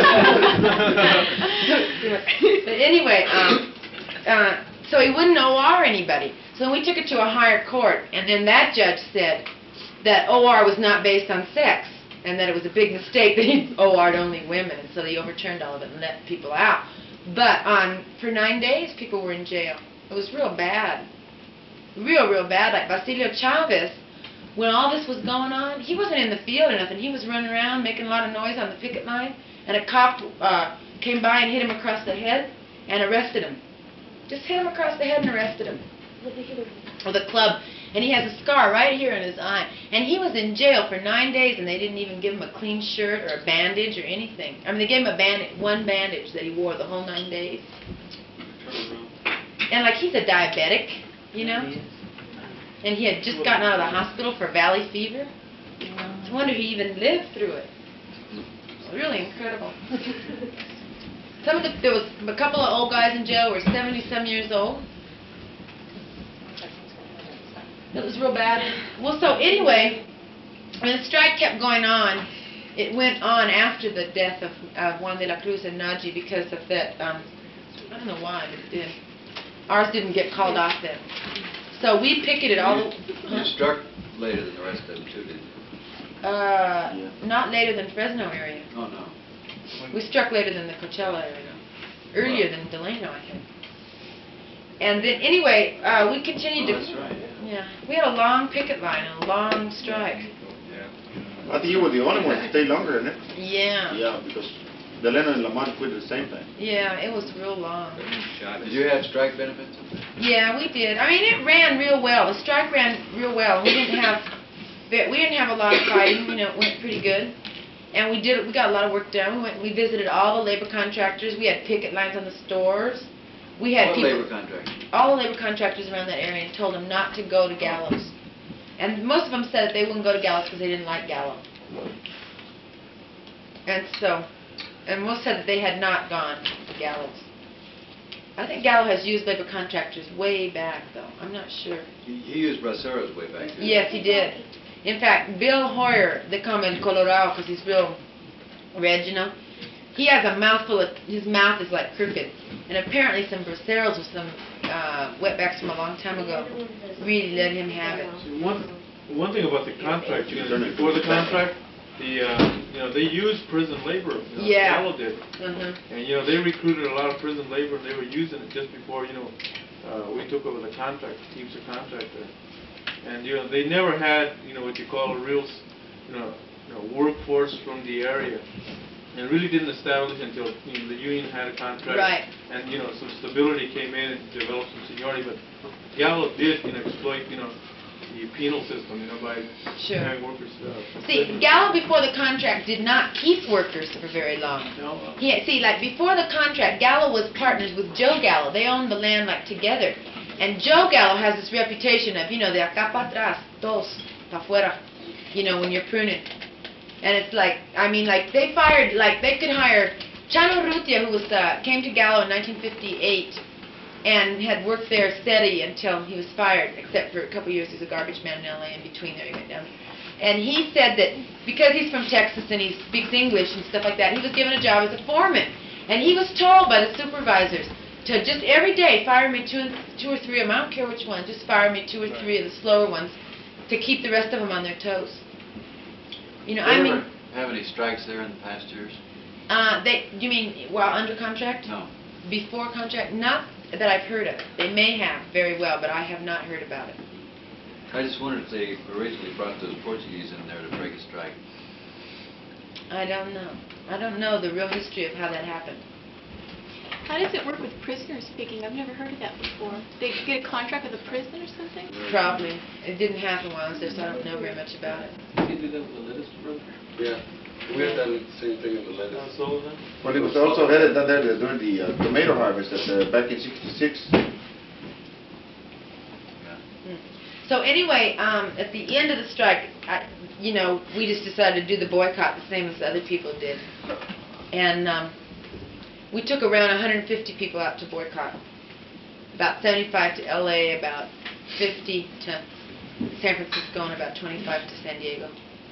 But anyway, um, uh, so he wouldn't O R anybody. So we took it to a higher court, and then that judge said that O R was not based on sex, and that it was a big mistake that he O R'd only women, and so they overturned all of it and let people out. But on for nine days, people were in jail. It was real bad. Real, real bad. Like Basilio Chavez, when all this was going on, he wasn't in the field or nothing. He was running around making a lot of noise on the picket line, and a cop uh, came by and hit him across the head and arrested him. Just hit him across the head and arrested him with a club. And he has a scar right here in his eye. And he was in jail for nine days, and they didn't even give him a clean shirt or a bandage or anything. I mean, they gave him a bandage, one bandage that he wore the whole nine days. And like he's a diabetic, you know, and he had just gotten out of the hospital for valley fever. It's a wonder he even lived through it. It's really incredible. Some of the, there was a couple of old guys in jail who were seventy some years old. It was real bad. Well, so anyway, when the strike kept going on, it went on after the death of uh, Juan de la Cruz and Naji because of that. Um, I don't know why, but it did. Ours didn't get called off then. So we picketed all the... You Huh? struck later than the rest of them too, didn't you? Uh, not later than Fresno area. Oh, no. We struck later than the Coachella area. Earlier than Delano, I think. And then, anyway, uh, we continued Oh, to... that's right, yeah. Yeah. We had a long picket line and a long strike. Yeah. I think you were the only one to stay longer, isn't it? Yeah. Yeah, because Delano and Lamont quit at the same time. Yeah, it was real long. Did you have strike benefits? Yeah, we did. I mean, it ran real well. The strike ran real well. We didn't have we didn't have a lot of fighting. You know, it went pretty good. And we did we got a lot of work done. We went, we visited all the labor contractors. We had picket lines on the stores. We had What people, labor contract? all the labor contractors around that area, and told them not to go to Gallows. And most of them said that they wouldn't go to Gallows because they didn't like Gallo. And so, and most said that they had not gone to Gallows. I think Gallo has used labor contractors way back, though. I'm not sure. He, he used Braceros way back then. Yes, he did. In fact, Bill Hoyer, they call him El Colorado because he's real red, you know. He has a mouthful of, his mouth is like crooked. And apparently some braceros or some uh, wetbacks from a long time ago really let him have it. See, one, one thing about the contract, you know, before the contract, the, uh, you know, they used prison labor. You know, Yeah. Gallo did. Uh-huh. And, you know, they recruited a lot of prison labor, and they were using it just before, you know, uh, we took over the contract, the Teamster contract there. And, you know, they never had, you know, what you call a real, you know, you know workforce from the area. And really didn't establish until, you know, the union had a contract. Right. And, you know, some stability came in and developed some seniority. But Gallo did, you know, exploit, you know, the penal system, you know, by Sure. having workers. Uh, See, Gallo before the contract did not keep workers for very long. No, uh, He, see, like before the contract, Gallo was partners with Joe Gallo. They owned the land like together. And Joe Gallo has this reputation of, you know, de acá para atrás, dos, para afuera, you know, when you're pruning. And it's like, I mean, like they fired, like they could hire Chano Rutia, who was uh, came to Gallo in nineteen fifty-eight, and had worked there steady until he was fired, except for a couple years he was a garbage man in L A, in between there he went down. And he said that because he's from Texas and he speaks English and stuff like that, he was given a job as a foreman. And he was told by the supervisors to just every day fire me two, two or three of them, I don't care which one, just fire me two or three of the slower ones to keep the rest of them on their toes. You know, I Did you mean, ever have any strikes there in the past years? uh, they, you mean while under contract? No. Before contract? Not that I've heard of. They may have very well, but I have not heard about it. I just wondered if they originally brought those Portuguese in there to break a strike. I don't know. I don't know the real history of how that happened. How does it work with prisoners speaking? I've never heard of that before. They get a contract with a prison or something? Probably. It didn't happen while I was there, so I don't know very much about it. You did that with the lettuce, brother? Yeah, we had done the same thing in the Uh, lettuce. Sullivan? Well, it was also headed down there during the uh, tomato harvest at the, back in sixty-six. So anyway, um, at the end of the strike, I, you know, we just decided to do the boycott the same as other people did. And um, we took around one hundred fifty people out to boycott. About seventy-five to L A, about fifty to San Francisco, and about twenty-five to San Diego.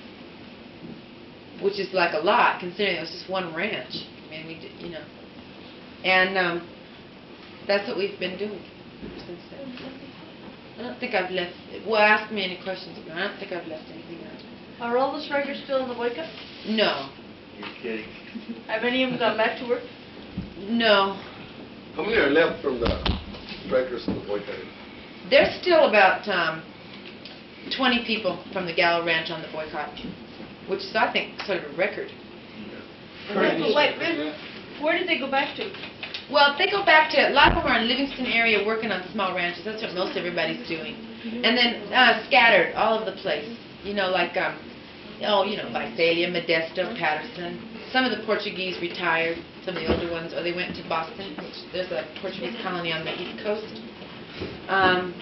Which is like a lot, considering it was just one ranch. I mean, we did, you know. And um, that's what we've been doing since then. I don't think I've left, well, ask me any questions. I don't think I've left anything out. Are all the strikers still in the boycott? No. You're kidding. Have any of them gone back to work? No. How many are left from the strikers in the boycott? There's still about um, twenty people from the Gallo Ranch on the boycott, which is, I think, sort of a record. Wait, wait, wait. Where did they go back to? Well, they go back to, a lot of them are in Livingston area working on small ranches. That's what most everybody's doing. And then uh, scattered all over the place. You know, like, um, oh, you know, Visalia, Modesto, Patterson. Some of the Portuguese retired, some of the older ones, or they went to Boston, which there's a Portuguese colony on the East Coast. Um,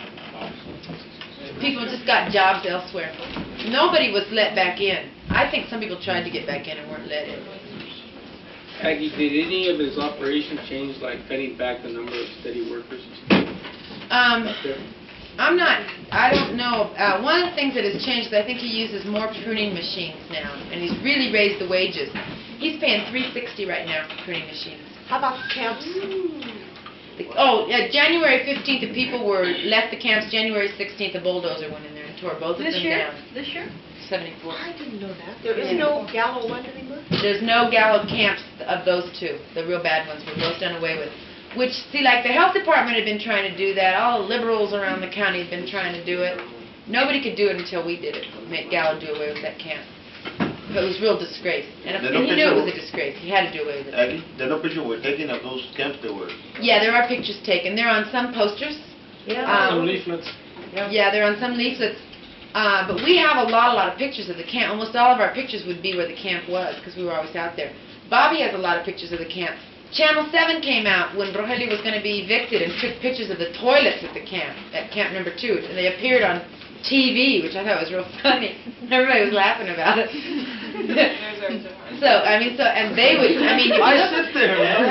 people just got jobs elsewhere. Nobody was let back in. I think some people tried to get back in and weren't let in. Aggie, did any of his operations change, like cutting back the number of steady workers Um, up there? I'm not, I don't know. Uh, one of the things that has changed is I think he uses more pruning machines now, and he's really raised the wages. He's paying three sixty right now for pruning machines. How about camps? The, oh, yeah, January fifteenth, the people were left the camps. January sixteenth, a bulldozer went in there and tore both of This them year? down. This year? seventy-four. I didn't know that. There is no Gallo one anymore? There's no Gallo camps of those two. The real bad ones were both done away with. Which, see, like the health department had been trying to do that. All the liberals around the county had been trying to do it. Nobody could do it until we did it. Make Gallo do away with that camp. But it was a real disgrace. And, if, They and don't he knew it picture- was a disgrace. He had to do away with it. Aggie, there are no pictures were taken of those camps they were. Yeah, there are pictures taken. They're on some posters. Yeah. Um, Some leaflets? Yeah, they're on some leaflets. Uh, but we have a lot, a lot of pictures of the camp. Almost all of our pictures would be where the camp was, because we were always out there. Bobby has a lot of pictures of the camp. Channel seven came out when Rogelio was going to be evicted and took pictures of the toilets at the camp, at camp number two. And they appeared on T V, which I thought was real funny. Everybody was laughing about it. So, I mean, so, and they would, I mean, if you I look- sit there, man.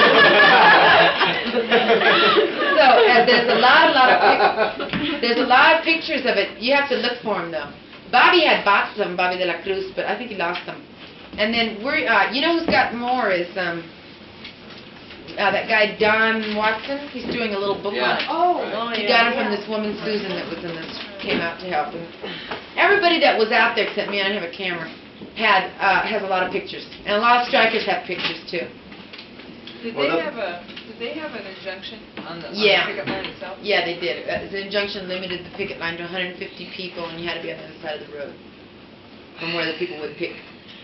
So, uh, there's a lot, a lot of, pic- there's a lot of pictures of it. You have to look for them, though. Bobby had boxes of them, Bobby de la Cruz, but I think he lost them. And then we're, uh, you know who's got more is, um, uh, that guy Don Watson. He's doing a little book on it. Oh, Right. oh, He yeah, got it from yeah. this woman Susan that was in this, came out to help. And everybody that was out there except me, I didn't have a camera, had uh, has a lot of pictures, and a lot of strikers have pictures too. Did Well, they that- have a, did they have an injunction on the, on Yeah. the picket line itself? Yeah, they did. Uh, The injunction limited the picket line to one hundred fifty people, and you had to be on the other side of the road from where the people would pick.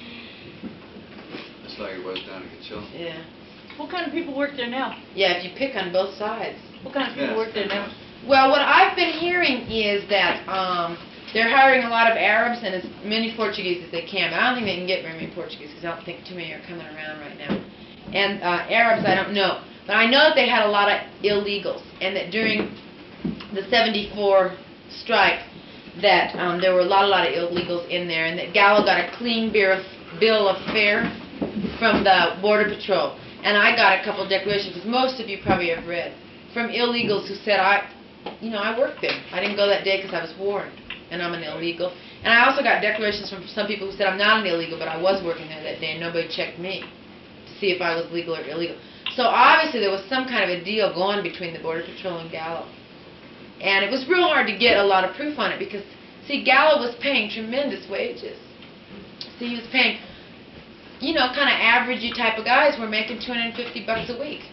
Just like it was down in Coachella. Yeah. What kind of people work there now? Yeah, if you pick on both sides. What kind of people Yeah, work there now? Well, what I've been hearing is that um, they're hiring a lot of Arabs and as many Portuguese as they can. I don't think they can get very many Portuguese because I don't think too many are coming around right now. And uh, Arabs, I don't know. But I know that they had a lot of illegals, and that during the seventy-four strike, that um, there were a lot, a lot of illegals in there, and that Gallo got a clean bill of, bill of fare from the Border Patrol. And I got a couple of declarations, because most of you probably have read from illegals who said, I, you know, I worked there. I didn't go that day because I was warned, and I'm an illegal. And I also got declarations from some people who said I'm not an illegal, but I was working there that day, and nobody checked me to see if I was legal or illegal. So obviously there was some kind of a deal going between the Border Patrol and Gallo. And it was real hard to get a lot of proof on it because, see, Gallo was paying tremendous wages. See, he was paying, you know, kind of averagey type of guys were making two hundred fifty bucks a week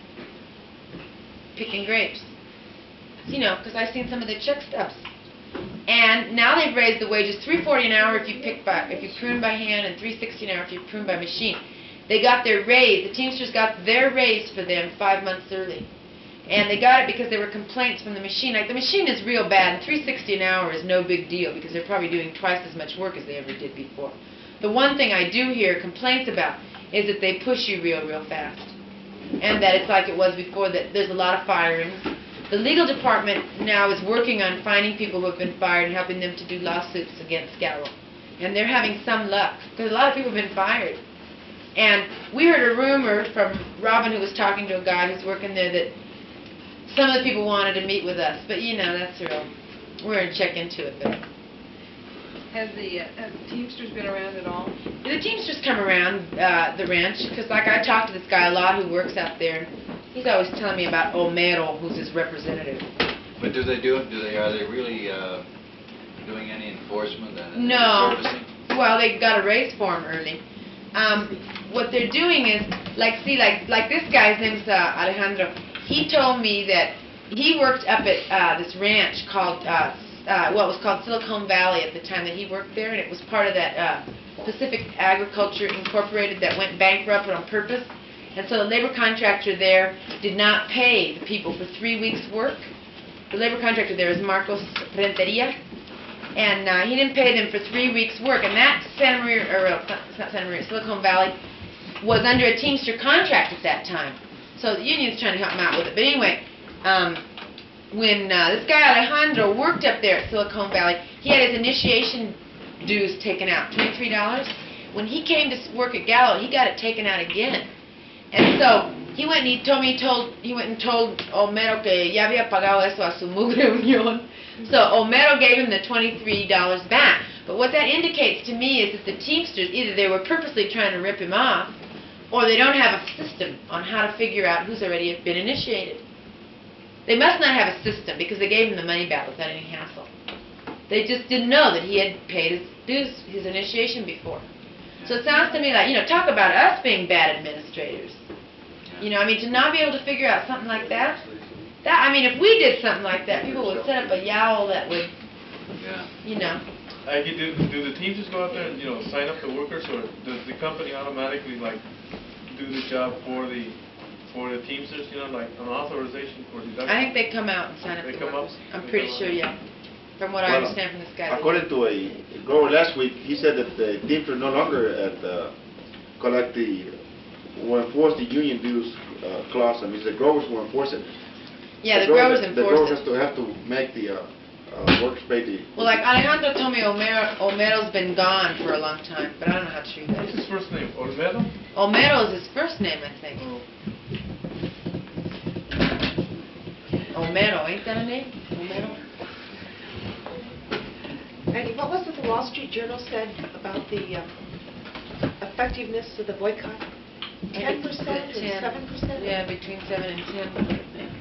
picking grapes. You know, because I've seen some of the check stubs. And now they've raised the wages three forty an hour if you pick by, if you prune by hand, and three sixty an hour if you prune by machine. They got their raise. The Teamsters got their raise for them five months early. And they got it because there were complaints from the machine. Like, the machine is real bad, and three sixty an hour is no big deal because they're probably doing twice as much work as they ever did before. The one thing I do hear complaints about is that they push you real, real fast. And that it's like it was before, that there's a lot of firings. The legal department now is working on finding people who have been fired and helping them to do lawsuits against Gallo. And they're having some luck, because a lot of people have been fired. And we heard a rumor from Robin, who was talking to a guy who's working there, that some of the people wanted to meet with us. But, you know, that's real. We're going to check into it, but... Has the, uh, have the Teamsters been around at all? The Teamsters come around uh, the ranch, because like I talk to this guy a lot who works out there. He's always telling me about Omero, who's his representative. But do they do it, do they, are they really uh, doing any enforcement and No. servicing? Well, they got a raise for him early. Um, what they're doing is, like, see, like, like this guy's name's uh, Alejandro. He told me that he worked up at uh, this ranch called, uh, uh, what was called Silicon Valley at the time that he worked there, and it was part of that uh, Pacific Agriculture Incorporated that went bankrupt on purpose. And so the labor contractor there did not pay the people for three weeks' work. The labor contractor there is Marcos Renteria. And uh, he didn't pay them for three weeks' work. And that Santa Maria, or uh, it's not Santa Maria, Silicon Valley, was under a Teamster contract at that time. So the union's trying to help him out with it. But anyway, um, when uh, this guy Alejandro worked up there at Silicon Valley, he had his initiation dues taken out, twenty-three dollars. When he came to work at Gallo, he got it taken out again. And so he went and he told me he told he went and told Omero que ya había pagado eso a su mugre unión. So Omero gave him the twenty-three dollars back. But what that indicates to me is that the Teamsters, either they were purposely trying to rip him off, or they don't have a system on how to figure out who's already been initiated. They must not have a system because they gave him the money back without any hassle. They just didn't know that he had paid his dues, his initiation before. So it sounds to me like, you know, talk about us being bad administrators. You know, I mean, to not be able to figure out something like that, that, I mean, if we did something like that, people would set up a yowl that would, Yeah. you know. I get, do, do the teams just go out there and, you know, sign up the workers, or does the company automatically, like, do the job for the, for the Teamsters, you know, like an authorization for deduction? I think they come out and sign up They the come up? workers. I'm They pretty come sure, out. yeah. From what I Well, understand from this guy. According to a grower last week, he said that the Teamsters no longer at uh, collect the, will enforce the union dues uh, clause. I mean, the growers will enforce it. Yeah, the growers The growers enforce has it. to have to make the uh, uh, workers pay the. Well, like Alejandro told me Omero, Omero's been gone for a long time, but I don't know how true that What's is. his first name? Olmedo? Omero is his first name, I think. Oh. Omero, ain't that a name? Omero? Maggie, what was it the Wall Street Journal said about the um, effectiveness of the boycott? Ten percent or Ten. seven percent? Yeah, between seven and ten.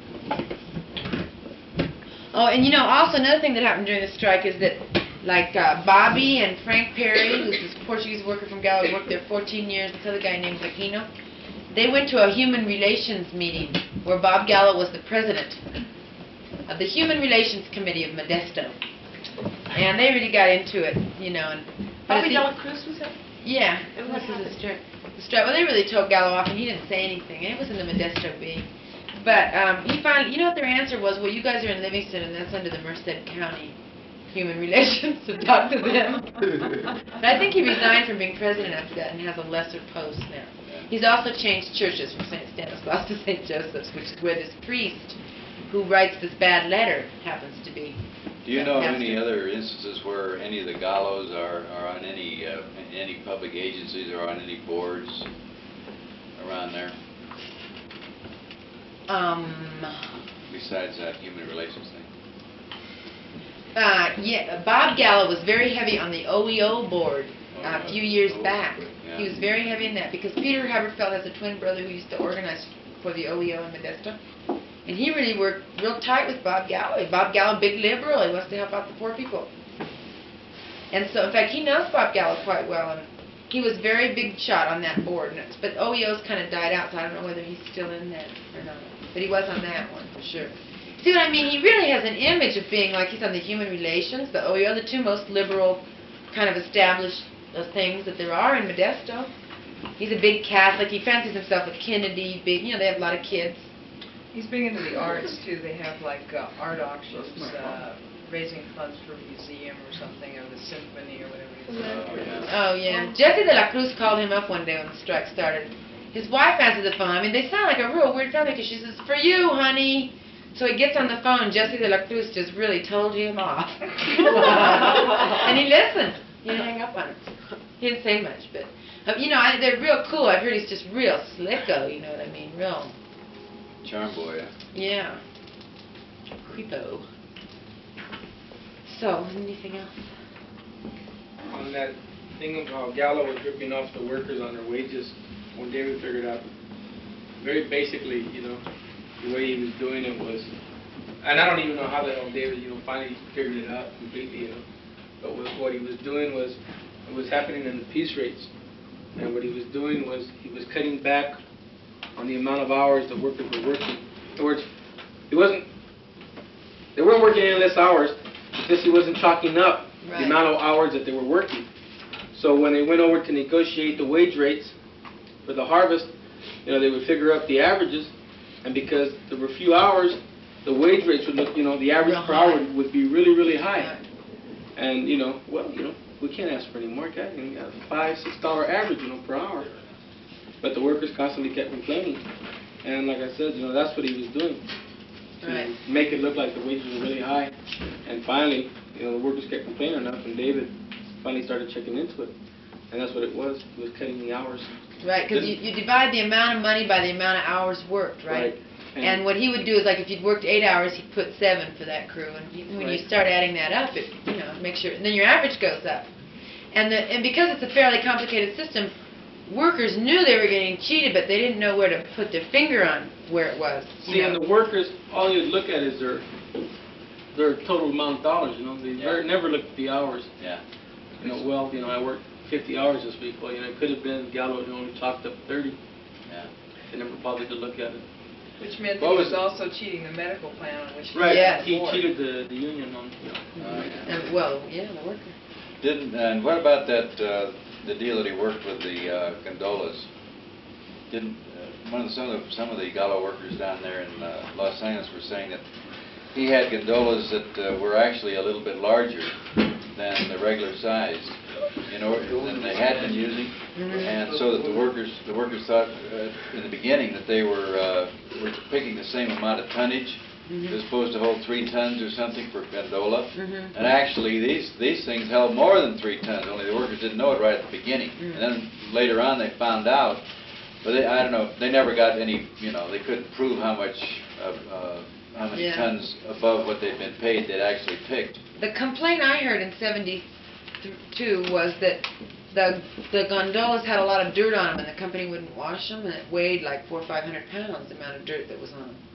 Oh, and you know, also another thing that happened during the strike is that, like uh, Bobby and Frank Perry, who's this Portuguese worker from Gallo, worked there fourteen years, this other guy named Aquino, they went to a human relations meeting where Bob Gallo was the president of the Human Relations Committee of Modesto. And they really got into it, you know. And, but Bobby it's- Dela Cruz was it? Yeah, And what this is happened? the strike. The strike. Well, they really told Gallo off, and he didn't say anything. And it was in the Modesto B. But um, he finally, you know what their answer was? Well, you guys are in Livingston, and that's under the Merced County Human Relations, to talk to them. But I think he resigned from being president after that and has a lesser post now. He's also changed churches from Saint Stanislaus to Saint Joseph's, which is where this priest who writes this bad letter happens to be. Do you know of Pastor. any other instances where any of the Gallos are, are on any, uh, any public agencies or on any boards around there? Um, besides that human relations thing? Uh, yeah, Bob Gallo was very heavy on the O E O board uh, a few years Oh, back. yeah. He was very heavy in that because Peter Haberfeld has a twin brother who used to organize for the O E O in Modesto. And he really worked real tight with Bob Gallo. Bob Gallo, big liberal, he wants to help out the poor people. And so, in fact, he knows Bob Gallo quite well, and he was very big shot on that board. And it's, but O E O's kind of died out, so I don't know whether he's still in that or not. But he was on that one for sure. See what I mean? He really has an image of being like he's on the human relations, the O E O, the two most liberal kind of established uh, things that there are in Modesto. He's a big Catholic. He fancies himself with Kennedy. Big, you know, they have a lot of kids. He's big into the arts too. They have like uh, art auctions, uh, raising funds for a museum or something, or the symphony or whatever. It is. Oh, yeah. Oh yeah. Jesse de la Cruz called him up one day when the strike started. His wife answered the phone. I mean, they sound like a real weird family because she says, "For you, honey." So he gets on the phone. Jesse de la Cruz just really told him off, and he listened. He didn't hang up on him. He didn't say much, but uh, you know, I, they're real cool. I've heard he's just real slicko. You know what I mean? Real. Charm boy, yeah. Yeah. Creepo. So, anything else? On that thing of how Gallo was ripping off the workers on their wages, when David figured out, very basically, you know, the way he was doing it was, and I don't even know how the hell David, you know, finally figured it out completely, you know, but was, what he was doing was, it was happening in the piece rates, and what he was doing was, he was cutting back on the amount of hours the workers were working. In other words, it wasn't, they weren't working any less hours, just he wasn't chalking up Right. the amount of hours that they were working. So when they went over to negotiate the wage rates for the harvest, you know, they would figure up the averages, and because there were few hours, the wage rates would look, you know, the average Real per high. hour would be really, really high. Right. And, you know, well, you know, we can't ask for any more, guys. You know, we got a five, six dollar average, you know, per hour. But the workers constantly kept complaining. And like I said, you know, that's what he was doing. To Right. make it look like the wages were really high. And finally, you know, the workers kept complaining enough, and David finally started checking into it. And that's what it was. He was cutting the hours. Right, because you, you divide the amount of money by the amount of hours worked, right? Right. And what he would do is, like, if you'd worked eight hours, he'd put seven for that crew. And you, when you Right. start adding that up, it, you know, makes sure, and then your average goes up. And the, and because it's a fairly complicated system, workers knew they were getting cheated, but they didn't know where to put their finger on where it was. you See, know. and the workers, all you'd look at is their their total amount of dollars, you know. They Yeah. never looked at the hours. Yeah. You know, well, you know, I worked fifty hours this week. Well, you know, it could have been Gallo had only chalked up thirty. Yeah. They never bothered to look at it. Which meant that What he was was it? also cheating the medical plan on which he Right. Yes. He afford. cheated the, the union on, you know. Oh, yeah. And, well, yeah, the worker. Didn't, and what about that, uh, the deal that he worked with the uh, gondolas? Didn't, uh, one of the, some of the, some of the Gallo workers down there in uh, Los Angeles were saying that he had gondolas that uh, were actually a little bit larger than the regular size, you know, than they had been using, and so that the workers, the workers thought uh, in the beginning that they were uh, were picking the same amount of tonnage. Mhm. They're supposed to hold three tons or something per gondola, Mhm. and actually these these things held more than three tons. Only the workers didn't know it right at the beginning, Mm. and then later on they found out. But they, I don't know. They never got any. You know, they couldn't prove how much uh, uh, how many Yeah. tons above what they'd been paid they'd actually picked. The complaint I heard in seventy-two was that the the gondolas had a lot of dirt on them, and the company wouldn't wash them, and it weighed like four or five hundred pounds, the amount of dirt that was on them.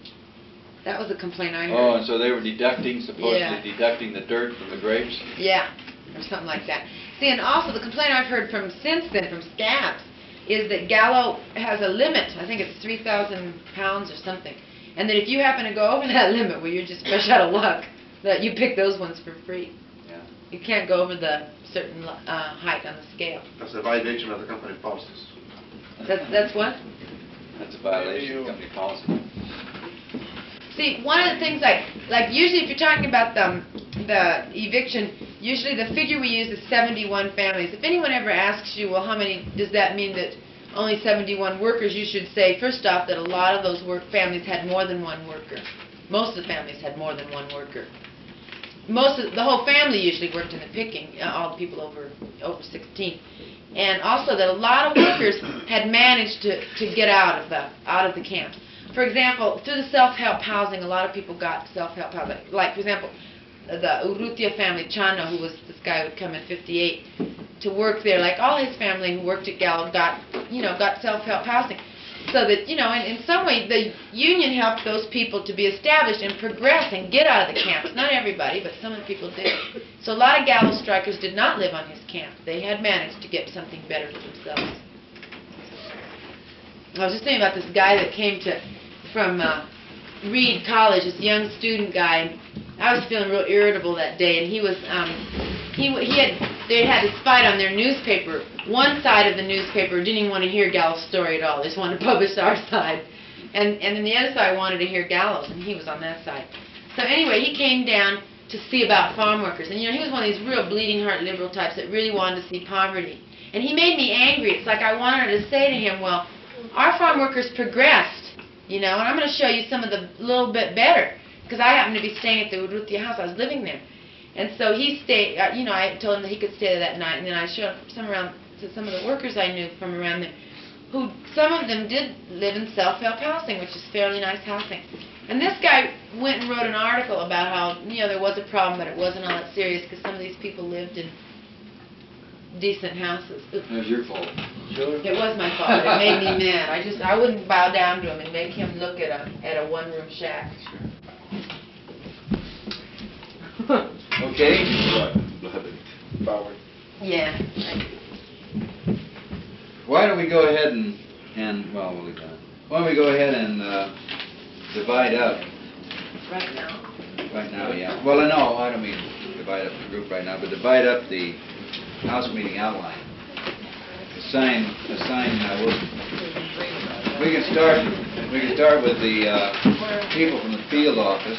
That was the complaint I heard. Oh, and so they were deducting, supposedly Yeah. deducting the dirt from the grapes. Yeah, or something like that. See, and also the complaint I've heard from since then, from scabs, is that Gallo has a limit. I think it's three thousand pounds or something. And that if you happen to go over that limit, well, you're just fresh out of luck, that you pick those ones for free. Yeah. You can't go over the certain uh, height on the scale. That's a violation of the company policies. That's, that's what? That's a violation of company policy. See, one of the things, like, like usually if you're talking about the, the eviction, usually the figure we use is seventy-one families. If anyone ever asks you, well, how many, does that mean that only seventy-one workers, you should say, first off, that a lot of those work families had more than one worker. Most of the families had more than one worker. Most of, the whole family usually worked in the picking, uh, all the people over, over sixteen. And also that a lot of workers had managed to, to get out of the, out of the camps. for example, through the self-help housing, a lot of people got self-help housing. Like, for example, the Urrutia family, Chano, who was this guy who would come in fifty-eight to work there, like all his family who worked at Gallo got, you know, got self-help housing. So that, you know, in, in some way, the union helped those people to be established and progress and get out of the camps. Not everybody, but some of the people did. So a lot of Gallo strikers did not live on his camp. They had managed to get something better for themselves. I was just thinking about this guy that came to from uh, Reed College, this young student guy. And I was feeling real irritable that day, and he was um, he w- he had they had this fight on their newspaper. One side of the newspaper didn't even want to hear Gallo's story at all. They just wanted to publish our side, and and then the other side wanted to hear Gallo's, and he was on that side. So anyway, he came down to see about farm workers, and you know he was one of these real bleeding heart liberal types that really wanted to see poverty, and he made me angry. It's like I wanted to say to him, well, our farm workers progressed, you know, and I'm going to show you some of the little bit better. Because I happened to be staying at the Urrutia house. I was living there. And so he stayed, uh, you know, I told him that he could stay there that night. And then I showed some around to some of the workers I knew from around there, who, some of them did live in self-help housing, which is fairly nice housing. And this guy went and wrote an article about how, you know, there was a problem, but it wasn't all that serious because some of these people lived in decent houses. It was your fault. It was my fault. It made me mad. I just, I wouldn't bow down to him and make him look at a, at a one-room shack. Okay? Power. Yeah. Why don't we go ahead and, and well, we'll leave that. Why don't we go ahead and uh, divide up Right now. right now, yeah. Well, I know, I don't mean divide up the group right now, but divide up the house meeting outline. Assign, assign, uh, we'll, we can start, we can start with the uh, people from the field office.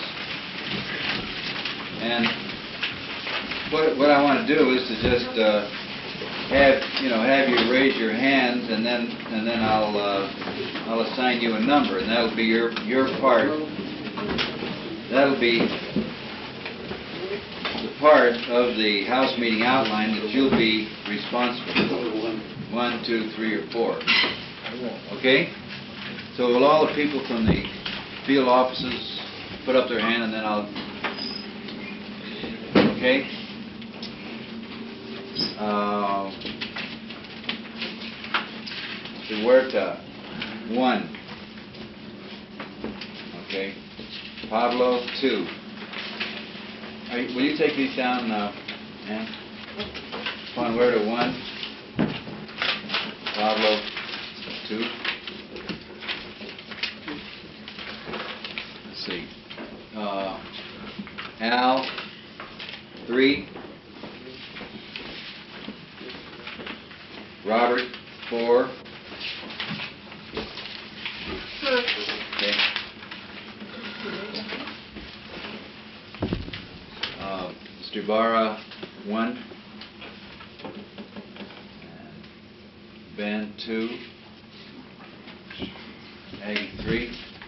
And what, what I want to do is to just uh, have, you know, have you raise your hands, and then and then I'll uh, I'll assign you a number, and that'll be your your part. That'll be the part of the house meeting outline that you'll be responsible for. One, two, three, or four. Okay? So will all the people from the field offices put up their hand, and then I'll. Okay? Uh, the Huerta, one. Okay. Pablo, two. Are you, will you take these down, uh, Ann? Juan Huerta, one. Pablo, two. Let's see. Uh, Al, three. Robert, four. Okay. Uh, Mister Ibarra, one. Ben, two. Aggie, three.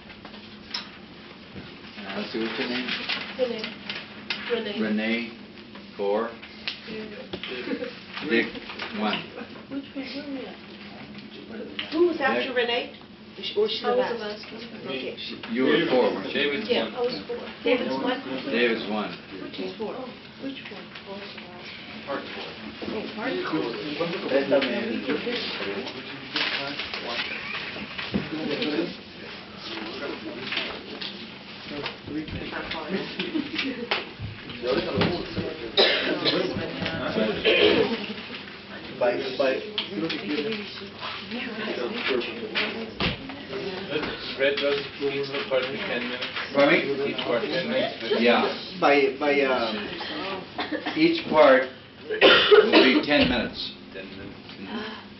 Uh, let's see, what's your name? Renee. Renee. Renee, four. Dick, one. Which one were we at? Who was after Dick. Renee? Was she- Or she I the was the last? last one. Okay. You were four, weren't you? David's Yeah, one. I was four. David's one? David's one. Which is four? Which one? Part four. Oh, hardcore. By, by, Red does each department ten minutes. Pardon me? Each part ten minutes. Yeah. by, by, um, Each part will be ten minutes. Ten minutes.